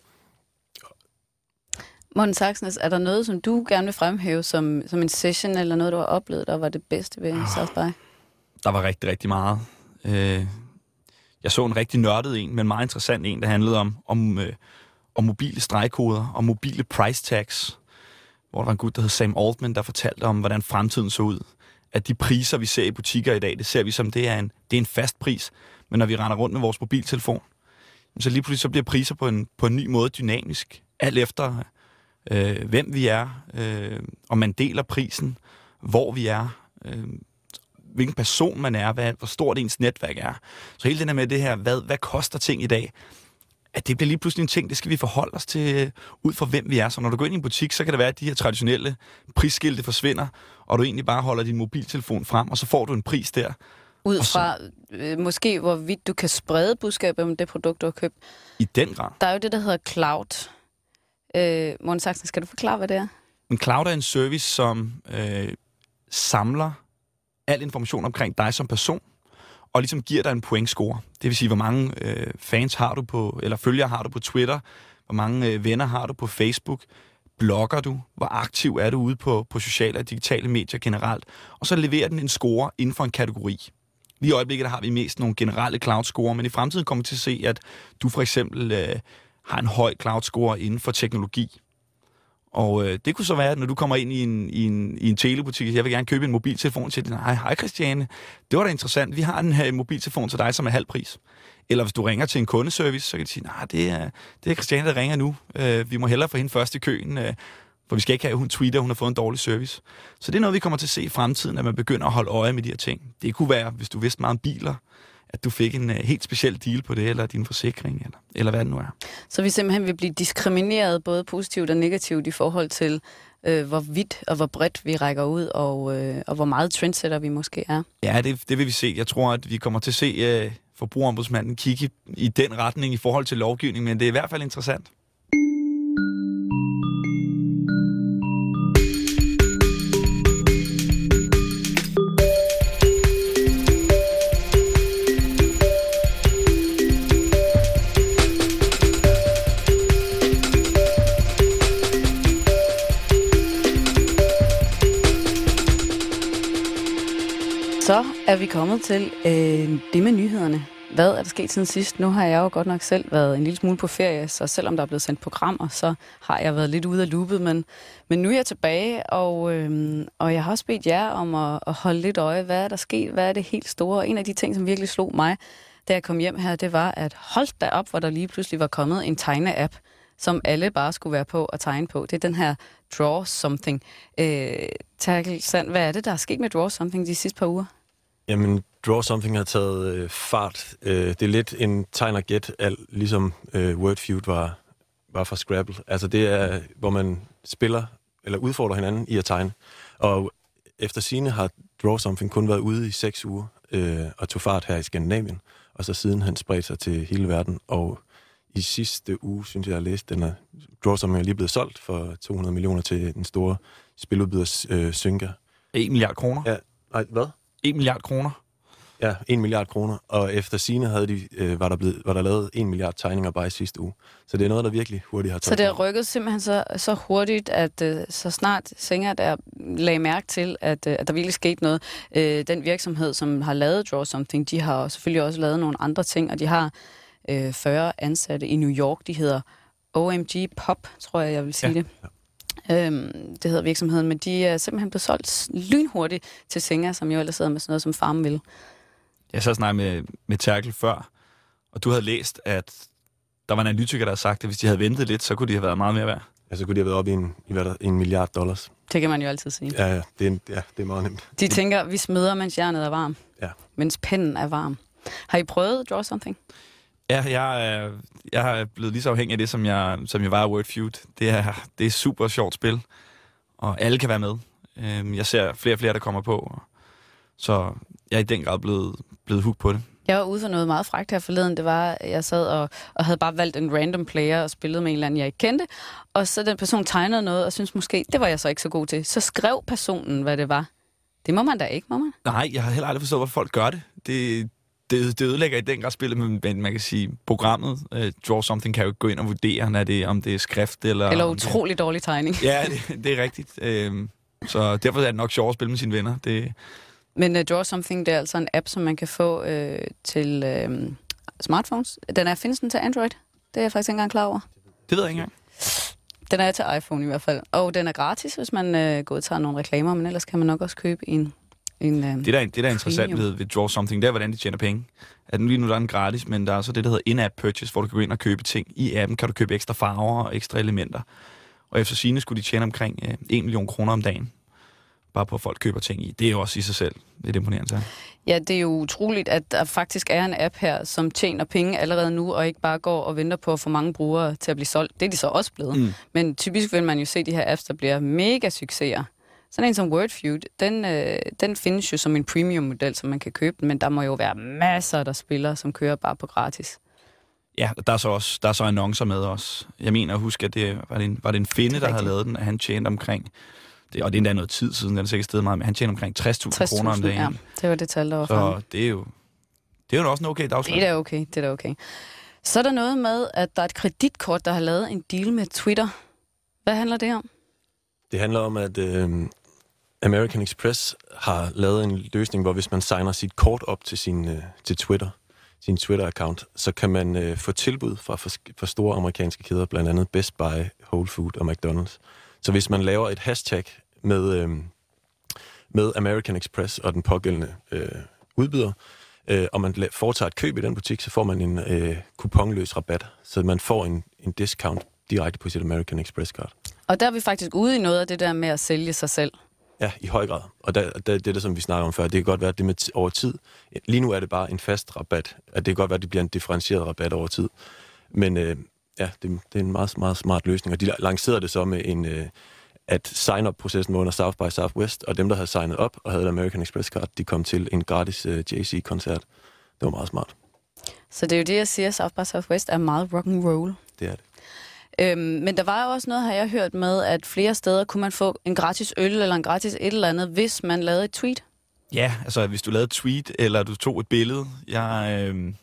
Morten Saxnes, er der noget, som du gerne vil fremhæve som, som en session, eller noget, du har oplevet, der var det bedste ved oh, South By? Der var rigtig, rigtig meget. Øh, jeg så en rigtig nørdet en, men meget interessant en, der handlede om, om, øh, om mobile stregkoder, og mobile price tags, hvor der var en gut, der hed Sam Altman, der fortalte om, hvordan fremtiden så ud. At de priser, vi ser i butikker i dag, det ser vi som, det er en, det er en fast pris. Men når vi render rundt med vores mobiltelefon, så lige pludselig så bliver priser på en, på en ny måde dynamisk. Alt efter, øh, hvem vi er, øh, om man deler prisen, hvor vi er, øh, hvilken person man er, hvad, hvor stort ens netværk er. Så hele den her med det her, hvad, hvad koster ting i dag, at det bliver lige pludselig en ting, det skal vi forholde os til, ud fra hvem vi er. Så når du går ind i en butik, så kan det være, at de her traditionelle prisskilte forsvinder, og du egentlig bare holder din mobiltelefon frem, og så får du en pris der. Ud så, fra øh, måske, hvorvidt du kan sprede budskabet om det produkt, du har købt. I den grad. Der er jo det, der hedder cloud. Øh, Morten Saxen, skal du forklare, hvad det er? En cloud er en service, som øh, samler al information omkring dig som person, og ligesom giver dig en pointscore. Det vil sige, hvor mange øh, fans har du på, eller følgere har du på Twitter, hvor mange øh, venner har du på Facebook, blogger du, hvor aktiv er du ude på, på sociale og digitale medier generelt, og så leverer den en score inden for en kategori. Lige i øjeblikket der har vi mest nogle generelle cloud-score, men i fremtiden kommer vi til at se, at du for eksempel øh, har en høj cloud-score inden for teknologi. Og øh, det kunne så være, at når du kommer ind i en, i en, i en telebutik, jeg vil gerne købe en mobiltelefon til dig. Nej, hej Christiane, det var da interessant. Vi har den her mobiltelefon til dig, som er halv pris. Eller hvis du ringer til en kundeservice, så kan de sige, nej, det er, det er Christiane, der ringer nu. Øh, vi må hellere få hende først i køen, øh, for vi skal ikke have, at hun tweeter, hun har fået en dårlig service. Så det er noget, vi kommer til at se i fremtiden, at man begynder at holde øje med de her ting. Det kunne være, hvis du vidste meget om biler, at du fik en uh, helt speciel deal på det, eller din forsikring, eller, eller hvad det nu er. Så vi simpelthen vil blive diskrimineret, både positivt og negativt, i forhold til, øh, hvor vidt og hvor bredt vi rækker ud, og, øh, og hvor meget trendsetter vi måske er. Ja, det, det vil vi se. Jeg tror, at vi kommer til at se uh, forbrugerombudsmanden kigge i, i den retning i forhold til lovgivning, men det er i hvert fald interessant. Så er vi kommet til øh, det med nyhederne. Hvad er der sket siden sidst? Nu har jeg jo godt nok selv været en lille smule på ferie, så selvom der er blevet sendt programmer, så har jeg været lidt ude af loopet, men, men nu er jeg tilbage, og, øh, og jeg har også bedt jer om at, at holde lidt øje. Hvad er der sket? Hvad er det helt store? Og en af de ting, som virkelig slog mig, da jeg kom hjem her, det var, at hold da op, hvor der lige pludselig var kommet en tegne-app, som alle bare skulle være på og tegne på. Det er den her Draw Something. Øh, Terkel Sand, hvad er det, der er sket med Draw Something de sidste par uger? Jamen, Draw Something har taget øh, fart. Øh, det er lidt en tegn og gæt, ligesom øh, Wordfeud var, var for Scrabble. Altså det er, hvor man spiller eller udfordrer hinanden i at tegne. Og efter sigende har Draw Something kun været ude i seks uger øh, og tog fart her i Skandinavien. Og så siden han spredte sig til hele verden. Og i sidste uge, synes jeg, jeg har læst, den er, Draw Something er lige blevet solgt for to hundrede millioner til den store spiludbyder øh, Zynga. en milliard kroner? Ja, nej, hvad? en milliard kroner? Ja, en milliard kroner. Og efter sigende havde de, øh, var, der blevet, var der lavet en milliard tegninger bare i sidste uge. Så det er noget, der virkelig hurtigt har taget. Så det har rykket simpelthen så, så hurtigt, at øh, så snart Zynga der lagde mærke til, at, øh, at der virkelig skete noget. Øh, den virksomhed, som har lavet Draw Something, de har selvfølgelig også lavet nogle andre ting, og de har øh, fyrre ansatte i New York. De hedder O M G Pop, tror jeg, jeg vil sige ja. det. Ja. Øhm, det hedder virksomheden, men de er simpelthen blevet solgt lynhurtigt til Zynga, som jo ellers sidder med sådan noget som Farmville. Jeg så snakket med, med Terkel før, og du havde læst, at der var en analytiker, der havde sagt, at hvis de havde ventet lidt, så kunne de have været meget mere værd. Ja, så kunne de have været oppe i en, i hvad der, en milliard dollars. Det kan man jo altid sige. Ja, ja, det er, ja, det er meget nemt. De tænker, vi smider, mens jernet er varm. Ja. Mens pennen er varm. Har I prøvet Draw Something? Ja, jeg, er, jeg er blevet lige så afhængig af det, som jeg, som jeg var af Wordfeud. Det er, det er et super sjovt spil, og alle kan være med. Jeg ser flere og flere, der kommer på, så jeg er i den grad blevet, blevet hooked på det. Jeg var ude for noget meget frækt her forleden. Det var, at jeg sad og, og havde bare valgt en random player og spillet med en eller anden, jeg ikke kendte. Og så den person tegnede noget, og synes måske, det var jeg så ikke så god til. Så skrev personen, hvad det var. Det må man da ikke, må man? Nej, jeg har heller aldrig forstået, hvorfor folk gør det. Det, det, det ødelægger i den grad spillet, men man kan sige, programmet uh, Draw Something kan jo gå ind og vurdere, når det, om det er skrift eller... Eller utrolig dårlig tegning. Ja, det, det er rigtigt. Uh, så derfor er det nok sjovt at spille med sine venner. Det... Men uh, Draw Something, det er altså en app, som man kan få uh, til uh, smartphones. Den er, findes den til Android? Det er jeg faktisk ikke engang klar over. Det ved jeg ikke engang. Den er til iPhone i hvert fald. Og den er gratis, hvis man uh, går og tager nogle reklamer, men ellers kan man nok også købe en... en uh, det, der, det, der er interessant ved, ved Draw Something, det er, hvordan de tjener penge. At nu lige nu der er den gratis, men der er så det, der hedder in-app purchase, hvor du kan gå ind og købe ting. I appen kan du købe ekstra farver og ekstra elementer. Og efter sigende skulle de tjene omkring uh, en million kroner om dagen. Bare på, at folk køber ting i. Det er jo også i sig selv lidt imponerende. Ja, det er jo utroligt, at der faktisk er en app her, som tjener penge allerede nu, og ikke bare går og venter på at få mange brugere til at blive solgt. Det er de så også blevet. Mm. Men typisk vil man jo se de her apps, der bliver mega succeser. Sådan en som Wordfeud, den, øh, den findes jo som en premium-model, som man kan købe den, men der må jo være masser, der spiller, som kører bare på gratis. Ja, der er så også der er så annoncer med os. Jeg mener at huske, at det var det en, var det en finde, der havde lavet den, at han tjente omkring... Det, og det er endda noget tid siden, den er sikkert stedet meget, men han tjener omkring tres tusind kroner om dagen. Ja, det var det tal, der var så frem. det er jo det er jo også en okay dagsorden. Det er da okay, det er da okay. Så er der noget med, at der er et kreditkort, der har lavet en deal med Twitter. Hvad handler det om? Det handler om, at øh, American Express har lavet en løsning, hvor hvis man signer sit kort op til, sin, øh, til Twitter, sin Twitter-account, så kan man øh, få tilbud fra, fra store amerikanske kæder, blandt andet Best Buy, Whole Foods og McDonald's. Så hvis man laver et hashtag med, øh, med American Express og den pågældende øh, udbyder, øh, og man foretager et køb i den butik, så får man en øh, kuponløs rabat, så man får en, en discount direkte på sit American Express-kort. Og der er vi faktisk ude i noget af det der med at sælge sig selv. Ja, i høj grad. Og der, der, det er det, som vi snakker om før. Det kan godt være, at det med t- over tid. Lige nu er det bare en fast rabat. At det kan godt være, at det bliver en differentieret rabat over tid. Men øh, ja, det, det er en meget, meget smart løsning. Og de lancerede det så med en... Øh, at sign-up-processen var under South by Southwest, og dem, der havde signet op og havde et American Express-kart, de kom til en gratis uh, Jay-Z-koncert. Det var meget smart. Så det er jo det, jeg siger, South by Southwest er meget rock'n'roll. Det er det. Øhm, men der var jo også noget, har jeg hørt med, at flere steder kunne man få en gratis øl eller en gratis et eller andet, hvis man lavede et tweet. Ja, altså hvis du lavede et tweet, eller du tog et billede. Jeg, øh,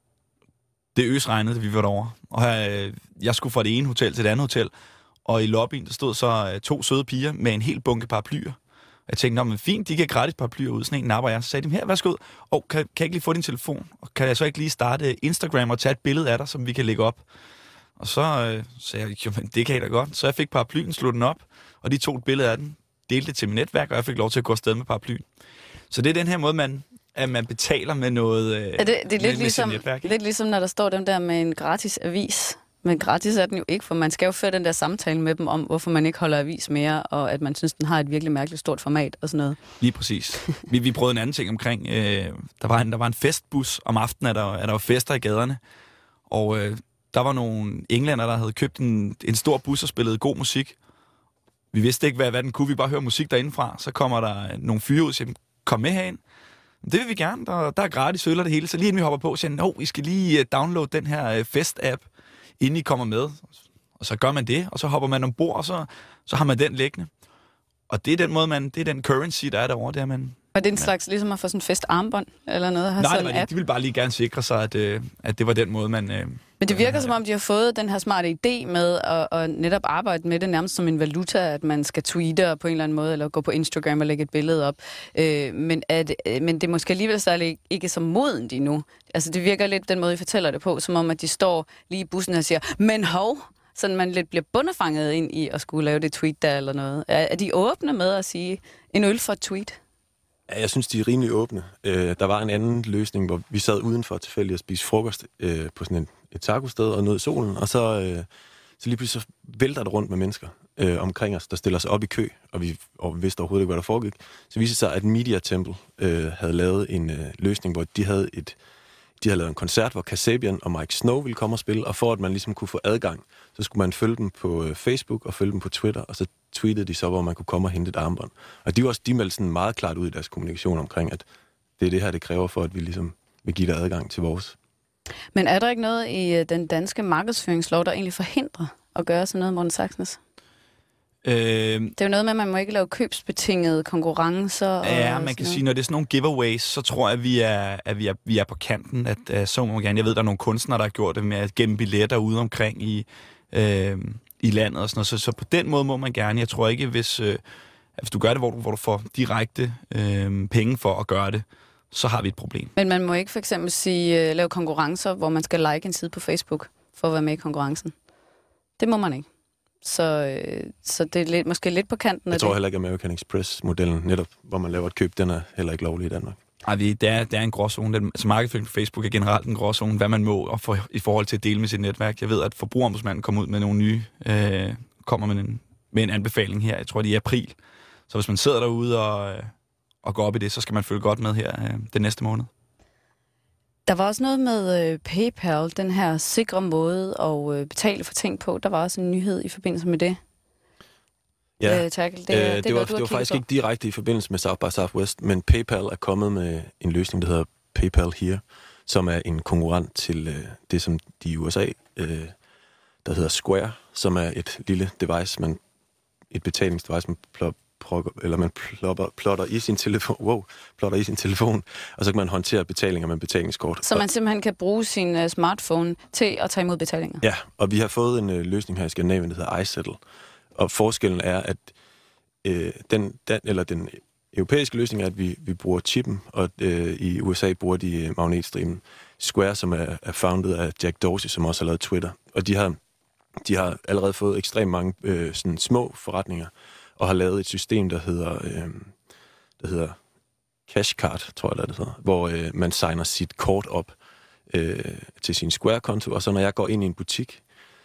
det øsregnede, da vi var derovre. Og øh, jeg skulle fra det ene hotel til det andet hotel. Og i lobbyen, der stod så øh, to søde piger med en hel bunke paraplyer. Jeg tænkte, nå, men fint, de kan gratis paraplyer ud. Sådan en napper jeg. Så sagde de, her, værsgo. Og kan, kan jeg ikke lige få din telefon? Og kan jeg så ikke lige starte Instagram og tage et billede af dig, som vi kan lægge op? Og så øh, sagde jeg, jo, men det kan jeg da godt. Så jeg fik paraplyen, slog den op, og de tog et billede af den, delte det til mit netværk, og jeg fik lov til at gå afsted med paraplyen. Så det er den her måde, man, at man betaler med noget øh, ja, det, det er lidt med, ligesom, med netværk. Lidt ligesom, når der står dem der med en gratis avis. Men gratis er den jo ikke, for man skal jo føre den der samtale med dem om, hvorfor man ikke holder avis mere, og at man synes, den har et virkelig mærkeligt stort format og sådan noget. Lige præcis. Vi, vi prøvede en anden ting omkring, øh, der, var en, der var en festbus om aftenen, er der, er der var fester i gaderne, og øh, der var nogle englænder, der havde købt en, en stor bus og spillede god musik. Vi vidste ikke, hvad, hvad den kunne, vi bare høre musik derindefra. Så kommer der nogle fyre ud og siger, kom med herind. Det vil vi gerne, der, der er gratis øl og det hele. Så lige inden vi hopper på, siger jeg, I skal lige downloade den her fest-app, inden I kommer med. Og så gør man det, og så hopper man ombord, og så, så har man den liggende. Og det er den måde, man, det er den currency, der er derovre, der man... Og det er en slags, ja. Ligesom at få sådan en fest armbånd, eller noget? Har nej, sådan nej, de, de vil bare lige gerne sikre sig, at, øh, at det var den måde, man... Øh, Men det virker som om, de har fået den her smarte idé med at, at netop arbejde med det nærmest som en valuta, at man skal tweete på en eller anden måde, eller gå på Instagram og lægge et billede op. Øh, men, at, men det er måske alligevel så ikke så modent endnu. Altså det virker lidt den måde, I fortæller det på, som om, at de står lige i bussen og siger, men hov, sådan man lidt bliver bundefanget ind i at skulle lave det tweet der eller noget. Er, er de åbne med at sige, en øl for et tweet? Ja, jeg synes, de er rimelig åbne. Øh, der var en anden løsning, hvor vi sad udenfor tilfældigt at spise frokost øh, på sådan en, et taco-sted og nåede solen, og så, øh, så lige pludselig så vælter det rundt med mennesker øh, omkring os, der stiller sig op i kø, og vi og vidste overhovedet ikke, hvad der foregik. Så viste det sig, at Media Temple øh, havde lavet en øh, løsning, hvor de havde et, de havde lavet en koncert, hvor Kasabian og Mike Snow ville komme og spille, og for at man ligesom kunne få adgang, så skulle man følge dem på øh, Facebook og følge dem på Twitter, og så tweetede de så, hvor man kunne komme og hente et armbånd. Og de var også, de meldte sådan meget klart ud i deres kommunikation omkring, at det er det her, det kræver for, at vi ligesom vil give dig adgang til vores. Men er der ikke noget i den danske markedsføringslov, der egentlig forhindrer at gøre sådan noget, Morten Saxnæs? Øh, det er jo noget med, at man må ikke lave købsbetingede konkurrencer. Ja, og man kan noget. sige, når det er sådan nogle giveaways, så tror jeg, at vi er, at vi er, vi er på kanten. At, uh, så må man gerne. Jeg ved, der er nogle kunstnere, der har gjort det med at gemme billetter ude omkring i, øh, i landet og sådan noget. Så, så på den måde må man gerne. Jeg tror ikke, hvis, øh, hvis du gør det, hvor du, hvor du får direkte øh, penge for at gøre det, så har vi et problem. Men man må ikke for eksempel sige, uh, lave konkurrencer, hvor man skal like en side på Facebook for at være med i konkurrencen. Det må man ikke. Så, øh, så det er lidt, måske lidt på kanten af Jeg tror det. heller ikke, at American Express-modellen, netop hvor man laver et køb, den er heller ikke lovlig i Danmark. Ej, det er, det er en gråzone. Den, altså markedsføring på Facebook er generelt en gråzone, hvad man må og for, i forhold til at dele med sit netværk. Jeg ved, at Forbrugerombudsmanden kommer ud med nogle nye, øh, kommer med en, med en anbefaling her, jeg tror, det er i april. Så hvis man sidder derude og, øh, og går op i det, så skal man følge godt med her øh, den næste måned. Der var også noget med øh, PayPal, den her sikre måde at øh, betale for ting på. Der var også en nyhed i forbindelse med det. Ja, øh, Terkel, det, øh, det, det, det var, var, det var faktisk på. ikke direkte i forbindelse med South by Southwest, men PayPal er kommet med en løsning, der hedder PayPal Here, som er en konkurrent til øh, det, som de i U S A, øh, der hedder Square, som er et lille device, man, et betalingsdevice, man plop, eller man plopper, plotter i sin telefon, wow, plotter i sin telefon, og så kan man håndtere betalinger med betalingskort. Så man simpelthen kan bruge sin uh, smartphone til at tage imod betalinger? Ja, og vi har fået en uh, løsning her i Skandinavien, der hedder iSettle. Og forskellen er, at øh, den, den, eller den europæiske løsning er, at vi, vi bruger chippen, og øh, i U S A bruger de uh, magnetstrimen. Square, som er, er founded af Jack Dorsey, som også har lavet Twitter. Og de har, de har allerede fået ekstremt mange øh, sådan små forretninger, og har lavet et system, der hedder, øh, der hedder Cashcard, tror jeg, det hedder, hvor øh, man signer sit kort op øh, til sin Square-konto, og så når jeg går ind i en butik,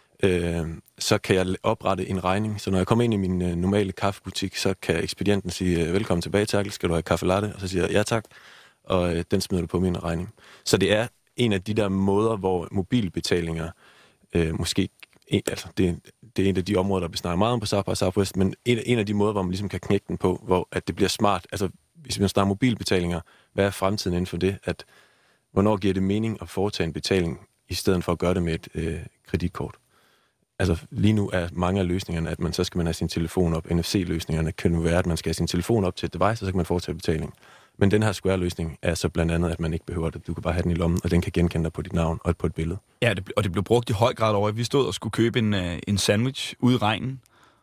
øh, så kan jeg oprette en regning. Så når jeg kommer ind i min øh, normale kaffebutik, så kan ekspedienten sige, velkommen tilbage, Terkel, skal du have kaffe latte? Og så siger jeg, ja tak, og øh, den smider du på min regning. Så det er en af de der måder, hvor mobilbetalinger øh, måske En, altså, det, det er en af de områder, der bliver snakket meget om på South by Southwest, men en, en af de måder, hvor man ligesom kan knække den på, hvor at det bliver smart. Altså, hvis man snakker mobilbetalinger, hvad er fremtiden inden for det? At, hvornår giver det mening at foretage en betaling, i stedet for at gøre det med et øh, kreditkort? Altså, lige nu er mange af løsningerne, at man så skal man have sin telefon op. N F C-løsningerne kan nu være, at man skal have sin telefon op til et device, og så kan man foretage betaling. Men den her Square-løsning er så blandt andet, at man ikke behøver det. Du kan bare have den i lommen, og den kan genkende dig på dit navn og på et billede. Ja, det, og det blev brugt i høj grad over. Vi stod og skulle købe en, en sandwich ude i regnen,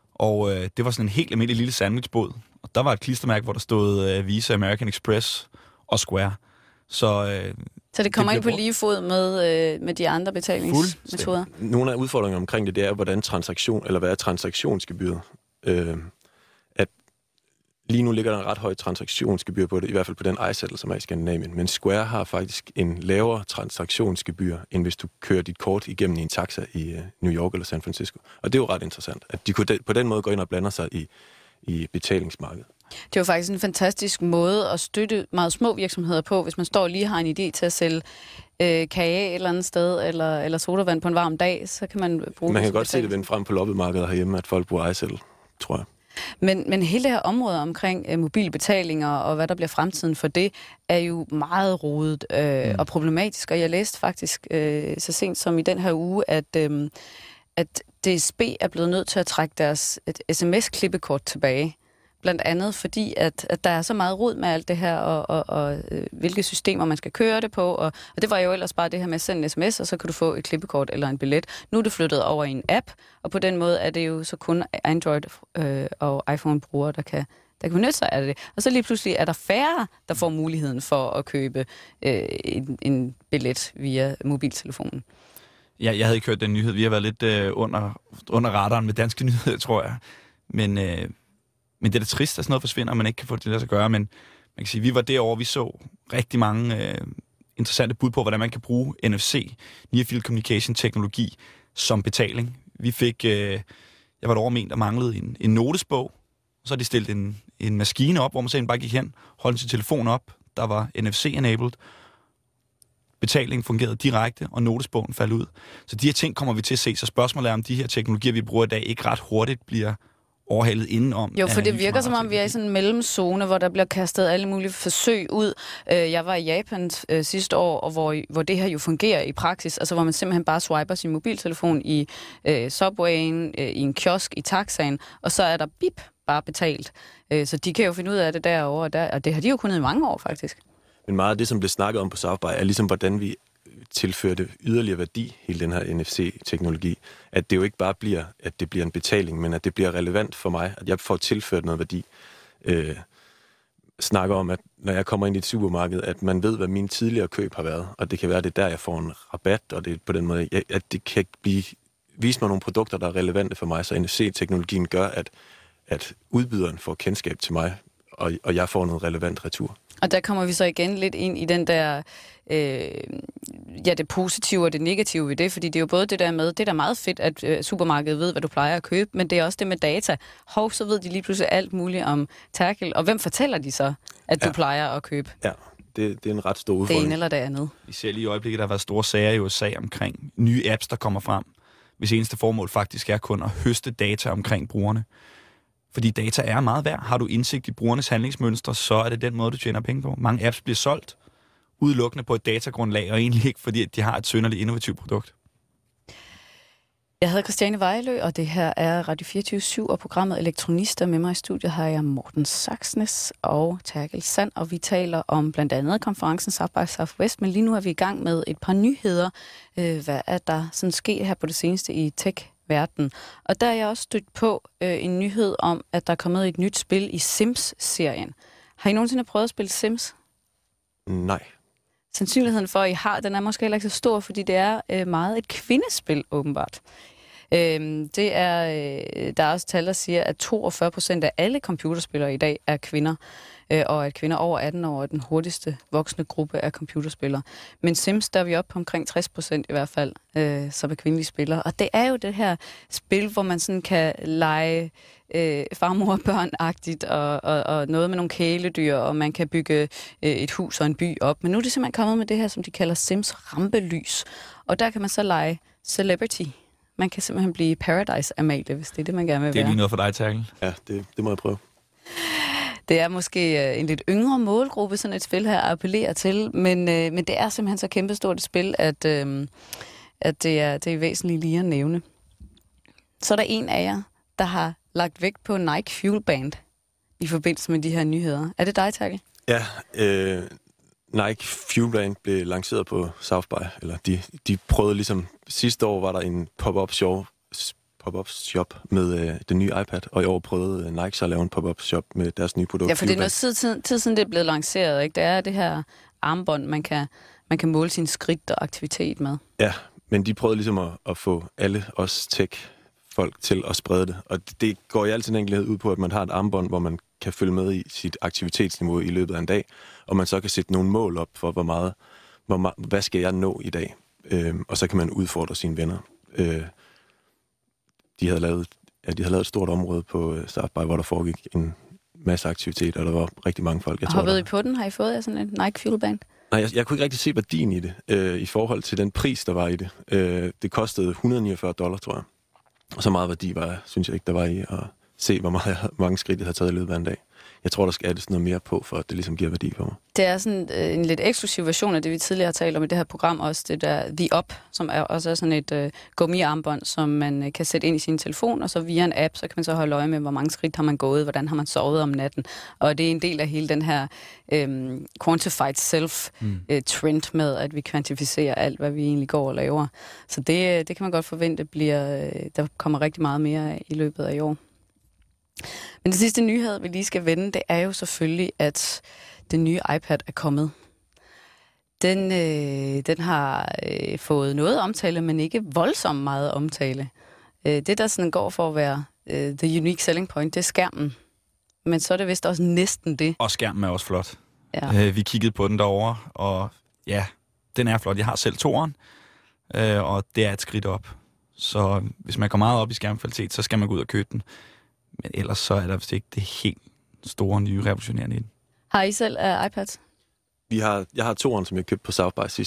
og øh, det var sådan en helt almindelig lille sandwichbåd. Og der var et klistermærke, hvor der stod øh, Visa, American Express og Square. Så, øh, så det kommer det ind på brugt lige fod med, øh, med de andre betalingsmetoder? Nogle af udfordringerne omkring det, det er, hvordan transaktion, eller hvad er transaktionsgebyret? Øh, at Lige nu ligger der en ret høj transaktionsgebyr på det, i hvert fald på den iSettle, som er i Skandinavien. Men Square har faktisk en lavere transaktionsgebyr, end hvis du kører dit kort igennem i en taxa i New York eller San Francisco. Og det er jo ret interessant, at de kunne på den måde gå ind og blande sig i, i betalingsmarkedet. Det er jo faktisk en fantastisk måde at støtte meget små virksomheder på, hvis man står og lige har en idé til at sælge øh, kage et eller andet sted, eller, eller sodavand på en varm dag, så kan man bruge man det. Man kan godt se det vende frem på loppemarkedet herhjemme, at folk bruger iSettle, tror jeg. Men, men hele det her område omkring øh, mobile betalinger og hvad der bliver fremtiden for det, er jo meget rodet øh, mm. og problematisk. Og jeg læste faktisk øh, så sent som i den her uge, at, øh, at D S B er blevet nødt til at trække deres sms-klippekort tilbage. Blandt andet fordi, at, at der er så meget rod med alt det her, og, og, og øh, hvilke systemer man skal køre det på. Og, og det var jo ellers bare det her med at sende en sms, og så kan du få et klippekort eller en billet. Nu er det flyttet over i en app, og på den måde er det jo så kun Android øh, og iPhone-brugere, der kan, der kan benytte sig af det. Og så lige pludselig er der færre, der får muligheden for at købe øh, en, en billet via mobiltelefonen. Ja, jeg havde ikke hørt den nyhed. Vi har været lidt øh, under, under radaren med danske nyheder, tror jeg. Men... Øh Men det er da trist, at sådan noget forsvinder, og man ikke kan få det til at gøre. Men man kan sige, vi var derovre, vi så rigtig mange øh, interessante bud på, hvordan man kan bruge N F C, Near Field Communication teknologi, som betaling. Vi fik, øh, jeg var derovre med en, der manglede en, en notesbog, og så har de stillet en, en maskine op, hvor man simpelthen bare gik hen, holdt sin telefon op, der var N F C-enabled. betaling fungerede direkte, og notesbogen faldt ud. Så de her ting kommer vi til at se. Så spørgsmålet er, om de her teknologier, vi bruger i dag, ikke ret hurtigt bliver overhalet indenom. Jo, for det virker som om, vi er i sådan en mellemzone, hvor der bliver kastet alle mulige forsøg ud. Jeg var i Japan øh, sidste år, og hvor, hvor det her jo fungerer i praksis, altså hvor man simpelthen bare swiper sin mobiltelefon i øh, subwayen, øh, i en kiosk, i taxaen, og så er der bip, bare betalt. Øh, så de kan jo finde ud af det derovre, og, der, og det har de jo kunnet i mange år, faktisk. Men meget af det, som blev snakket om på South by, er ligesom, hvordan vi tilførte yderligere værdi, hele den her N F C-teknologi. At det jo ikke bare bliver, at det bliver en betaling, men at det bliver relevant for mig, at jeg får tilført noget værdi. Øh, snakker om, at når jeg kommer ind i et supermarked, at man ved, hvad mine tidligere køb har været, og det kan være, at det er der, jeg får en rabat, og det er på den måde, at det kan blive, vise mig nogle produkter, der er relevante for mig, så N F C-teknologien gør, at, at udbyderen får kendskab til mig, og, og jeg får noget relevant retur. Og der kommer vi så igen lidt ind i den der, øh, ja, det positive og det negative ved det, fordi det er jo både det der med, det er da meget fedt, at øh, supermarkedet ved, hvad du plejer at købe, men det er også det med data. Hov, så ved de lige pludselig alt muligt om Terkel, og hvem fortæller de så, at du ja. plejer at købe? Ja, det, det er en ret stor udfordring. Det ene eller det andet. Vi ser lige i øjeblikket, der har været store sager i U S A omkring nye apps, der kommer frem, hvis eneste formål faktisk er kun at høste data omkring brugerne. Fordi data er meget værd. Har du indsigt i brugernes handlingsmønstre, så er det den måde, du tjener penge på. Mange apps bliver solgt udelukkende på et datagrundlag, og egentlig ikke, fordi de har et synderligt innovativt produkt. Jeg hedder Christiane Vejlø, og det her er Radio fireogtyve syv og programmet Elektronister. Med mig i studiet har jeg Morten Saxnes og Terkel Sand, og vi taler om blandt andet konferencen South by Southwest, men lige nu er vi i gang med et par nyheder. Hvad er der sådan sket her på det seneste i tech verden. Og der er jeg også stødt på øh, en nyhed om, at der er kommet et nyt spil i Sims-serien. Har I nogensinde prøvet at spille Sims? Nej. Sandsynligheden for, at I har, den er måske heller ikke så stor, fordi det er øh, meget et kvindespil, åbenbart. Øh, det er, øh, der er også tal, der siger, at toogfyrre procent af alle computerspillere i dag er kvinder, øh, og at kvinder over atten år er den hurtigste voksne gruppe af computerspillere. Men Sims, der er vi oppe på omkring tres procent i hvert fald, øh, som er kvindelige spillere. Og det er jo det her spil, hvor man sådan kan lege øh, farmor og børn-agtigt, og, og, og noget med nogle kæledyr, og man kan bygge øh, et hus og en by op. Men nu er det simpelthen kommet med det her, som de kalder Sims rampelys. Og der kan man så lege celebrity. Man kan simpelthen blive Paradise-Amalie, hvis det er det, man gerne vil være. Det er lige noget for dig, Terkel. Ja, det, det må jeg prøve. Det er måske en lidt yngre målgruppe, sådan et spil her appellerer til, men, øh, men det er simpelthen så kæmpestort et spil, at, øh, at det, er, det er væsentligt lige at nævne. Så er der en af jer, der har lagt vægt på Nike Fuel Band i forbindelse med de her nyheder. Er det dig, Terkel? Ja, øh, Nike Fuel Band blev lanceret på South by, eller de, de prøvede ligesom, sidste år var der en pop-up show, pop-up shop med øh, den nye iPad, og i år prøvede øh, Nike så at lave en pop-up shop med deres nye produkt. Ja, for det er noget tid, tid, tid siden, det er blevet lanceret, ikke? Det er det her armbånd, man kan, man kan måle sin skridt og aktivitet med. Ja, men de prøvede ligesom at, at få alle os tech-folk til at sprede det, og det går i al sin enkelhed ud på, at man har et armbånd, hvor man kan følge med i sit aktivitetsniveau i løbet af en dag, og man så kan sætte nogle mål op for, hvor meget, hvor meget hvad skal jeg nå i dag, øh, og så kan man udfordre sine venner. Øh, De havde, lavet, ja, de havde lavet et stort område på uh, South by, hvor der foregik en masse aktivitet, og der var rigtig mange folk. Jeg og tror, hoppede der... I på den? Har I fået jer sådan en Nike Fuel Band? Nej, jeg, jeg kunne ikke rigtig se værdien i det, øh, i forhold til den pris, der var i det. Øh, det kostede et hundrede og niogfyrre dollar, tror jeg. Og så meget værdi var, synes jeg ikke, der var i at se, hvor meget, mange skridt jeg havde taget i løbet af en dag. Jeg tror, der skal addes noget mere på, for at det ligesom giver værdi for mig. Det er sådan øh, en lidt eksklusiv version af det, vi tidligere har talt om i det her program, også det der The Up, som er også er sådan et øh, gummiarmbånd, som man øh, kan sætte ind i sin telefon, og så via en app, så kan man så holde øje med, hvor mange skridt har man gået, hvordan har man sovet om natten. Og det er en del af hele den her øh, quantified self-trend mm. øh, med, at vi kvantificerer alt, hvad vi egentlig går og laver. Så det, det kan man godt forvente, bliver, øh, der kommer rigtig meget mere i løbet af i år. Men det sidste nyhed, vi lige skal vende, det er jo selvfølgelig, at den nye iPad er kommet. Den, øh, den har øh, fået noget omtale, men ikke voldsomt meget omtale. Øh, det, der sådan går for at være øh, the unique selling point, det er skærmen. Men så er det vist også næsten det. Og skærmen er også flot. Ja. Øh, vi kiggede på den derovre, og ja, den er flot. Jeg har selv toeren, øh, og det er et skridt op. Så hvis man går meget op i skærmkvalitet, så skal man gå ud og købe den. Men ellers så er der vist ikke det helt store, nye, revolutionerende i den. Har I selv uh, iPads? Vi har, jeg har toeren, som jeg købte på South by sidste år,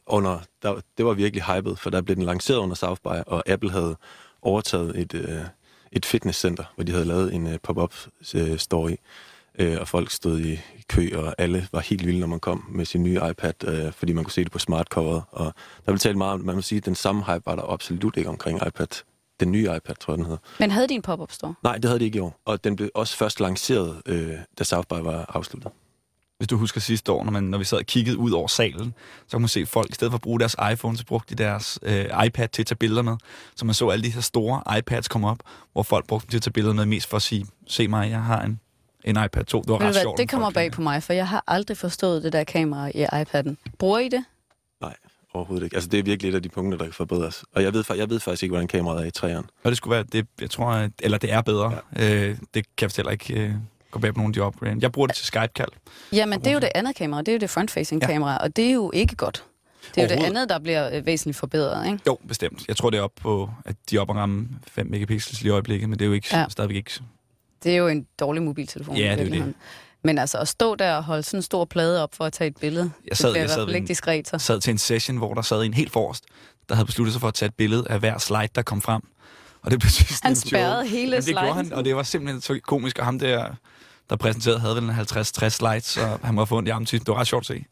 under, der, det var virkelig hypet, for der blev den lanceret under South By, og Apple havde overtaget et, øh, et fitnesscenter, hvor de havde lavet en øh, pop-up øh, store i, øh, og folk stod i kø, og alle var helt vilde, når man kom med sin nye iPad, øh, fordi man kunne se det på smartcoveret, og der blev talt meget om, man må sige, at den samme hype var der absolut ikke omkring iPad. Den nye iPad, tror jeg, den hedder. Men havde de en pop-up store? Nej, det havde de ikke i år, og den blev også først lanceret, øh, da South By var afsluttet. Hvis du husker sidste år, når, man, når vi sad og kiggede ud over salen, så kunne man se folk, i stedet for at bruge deres iPhone, så brugte de deres øh, iPad til at tage billeder med. Så man så alle de her store iPads komme op, hvor folk brugte dem til at tage billeder med, mest for at sige, se mig, jeg har en, en iPad to. Det var ret sjovt. Det kommer bag på mig, for jeg har aldrig forstået det der kamera i iPad'en. Bruger I det? Nej, overhovedet ikke. Altså, det er virkelig et af de punkter, der kan forbedres. Og jeg ved, jeg ved faktisk ikke, hvordan kameraet er i træerne. Og det skulle være, det, jeg tror, at, eller det er bedre. Ja. Øh, det kan jeg fortælle ikke... Øh, gå bag på nogle af de operationer. Jeg bruger det til Skype-kald. Jamen, det er jo det andet kamera. Det er jo det front-facing-kamera, ja. Og det er jo ikke godt. Det er jo det andet, der bliver øh, væsentligt forbedret, ikke? Jo, bestemt. Jeg tror, det er op på, at de er oppe at ramme fem megapixels lige i øjeblikket, men det er jo ikke, ja. stadigvæk ikke... Det er jo en dårlig mobiltelefon. Ja, det er det. Men altså, at stå der og holde sådan en stor plade op for at tage et billede, jeg sad, det bliver jeg i hvert fald ikke diskret. Jeg sad til en session, hvor der sad en helt forrest, der havde besluttet sig for at tage et billede af hver slide, der kom frem. Og det blev han spærrede hele sliden. Det han, og det var simpelthen så komisk, og ham der... der præsenterede, havde vel en halvtreds til tres slides, og han var få ondt i armen til. Det var ret sjovt at se.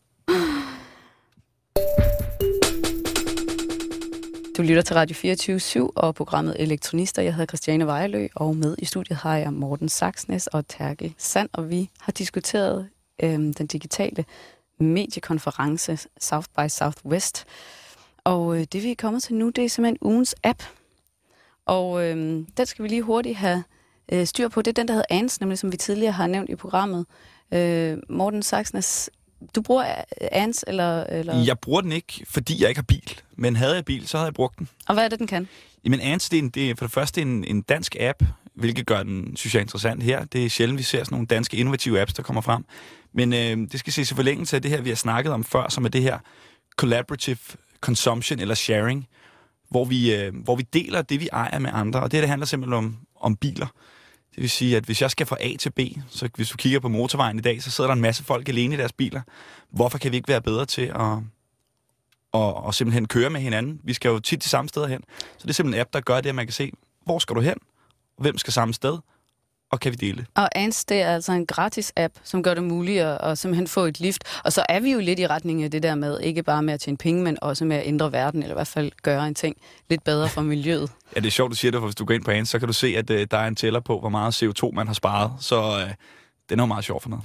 Du lytter til Radio fireogtyve syv og programmet Elektronister. Jeg hedder Christiane Vejlø, og med i studiet har jeg Morten Saxnes og Terkel Sand, og vi har diskuteret øhm, den digitale mediekonference South by Southwest. Og øh, det vi er kommet til nu, det er simpelthen ugens app. Og øhm, den skal vi lige hurtigt have øh, styr på. Det er den, der hedder Ans, nemlig som vi tidligere har nævnt i programmet. Øh, Morten Saxnes, du bruger Ans, eller, eller? Jeg bruger den ikke, fordi jeg ikke har bil. Men havde jeg bil, så havde jeg brugt den. Og hvad er det, den kan? Jamen Ans, det er, en, det er for det første en, en dansk app, hvilket gør den, synes jeg, interessant her. Det er sjældent, vi ser sådan nogle danske innovative apps, der kommer frem. Men øh, det skal ses i forlængelse af det her, vi har snakket om før, som er det her collaborative consumption eller sharing, hvor vi, øh, hvor vi deler det, vi ejer med andre. Og det her, det handler simpelthen om, om biler. Det vil sige, at hvis jeg skal fra A til B, så hvis du kigger på motorvejen i dag, så sidder der en masse folk alene i deres biler. Hvorfor kan vi ikke være bedre til at, at, at simpelthen køre med hinanden? Vi skal jo tit til samme steder hen. Så det er simpelthen en app, der gør det, at man kan se, hvor skal du hen? Hvem skal samme sted? Og kan vi dele det? Og Ans, det er altså en gratis app, som gør det muligt at, at simpelthen få et lift. Og så er vi jo lidt i retning af det der med, ikke bare med at tjene penge, men også med at ændre verden, eller i hvert fald gøre en ting lidt bedre for miljøet. Ja, det er sjovt, du siger det, for hvis du går ind på Ans, så kan du se, at uh, der er en tæller på, hvor meget C O to man har sparet. Så uh, det er jo meget sjovt for noget.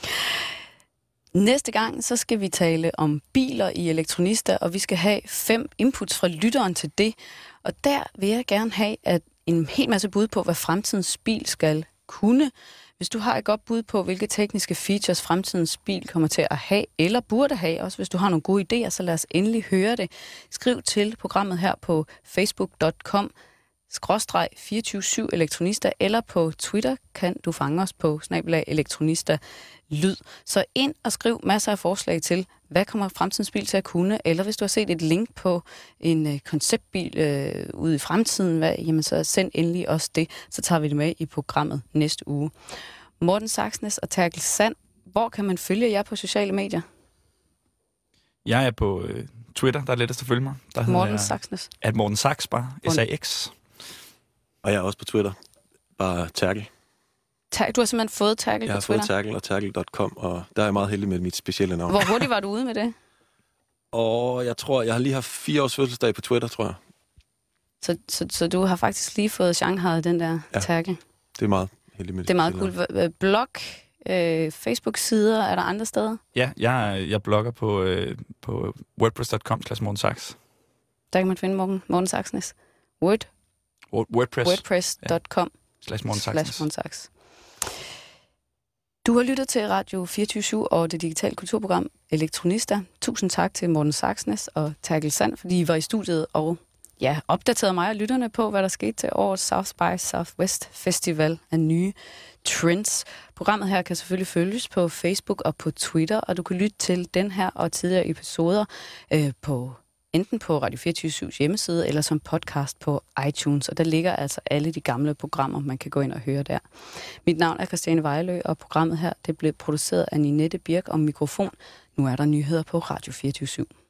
Næste gang, så skal vi tale om biler i Elektronister, og vi skal have fem inputs fra lytteren til det. Og der vil jeg gerne have, at en hel masse bud på, hvad fremtidens bil skal kunne. Hvis du har et godt bud på, hvilke tekniske features fremtidens bil kommer til at have, eller burde have, også hvis du har nogle gode idéer, så lad os endelig høre det. Skriv til programmet her på facebook punktum com skråstreg fireogtyve syv Elektronista, eller på Twitter kan du fange os på snabel-a elektronista lyd. Så ind og skriv masser af forslag til, hvad kommer fremtidens bil til at kunne, eller hvis du har set et link på en øh, konceptbil øh, ude i fremtiden, hvad, jamen så send endelig også det, så tager vi det med i programmet næste uge. Morten Saxnes og Terkel Sand, hvor kan man følge jer på sociale medier? Jeg er på øh, Twitter, der er lettest at følge mig. Der Morten Saxnes. At Morten Sax, bare S A X. Og jeg er også på Twitter, bare Terkel. Du har simpelthen fået Terkel på Twitter? Jeg har fået Terkel og terkel punktum com, og der er jeg meget heldig med mit specielle navn. Hvor hurtigt var du ude med det? Og jeg tror, jeg har lige haft fire års fødselsdag på Twitter, tror jeg. Så, så, så du har faktisk lige fået Shanghai, den der ja, Terkel? Det er meget heldig med det. Det er meget cool. Blog, øh, Facebook-sider, er der andre steder? Ja, jeg, jeg blogger på, øh, på wordpress punktum com slash Morten Sax. Der kan man finde Morten, Morten Saxnes. Word? WordPress. wordpress punktum com slash Morten Sax. Du har lyttet til Radio fireogtyve syv og det digitale kulturprogram Elektronista. Tusind tak til Morten Saxnes og Terkel Sand, fordi I var i studiet og ja, opdaterede mig og lytterne på, hvad der skete til årets South by Southwest Festival af nye trends. Programmet her kan selvfølgelig følges på Facebook og på Twitter, og du kan lytte til den her og tidligere episoder øh, på enten på Radio fireogtyve syvs hjemmeside eller som podcast på iTunes. Og der ligger altså alle de gamle programmer, man kan gå ind og høre der. Mit navn er Christiane Vejlø, og programmet her det blev produceret af Ninette Birk om mikrofon. Nu er der nyheder på Radio fireogtyve syv.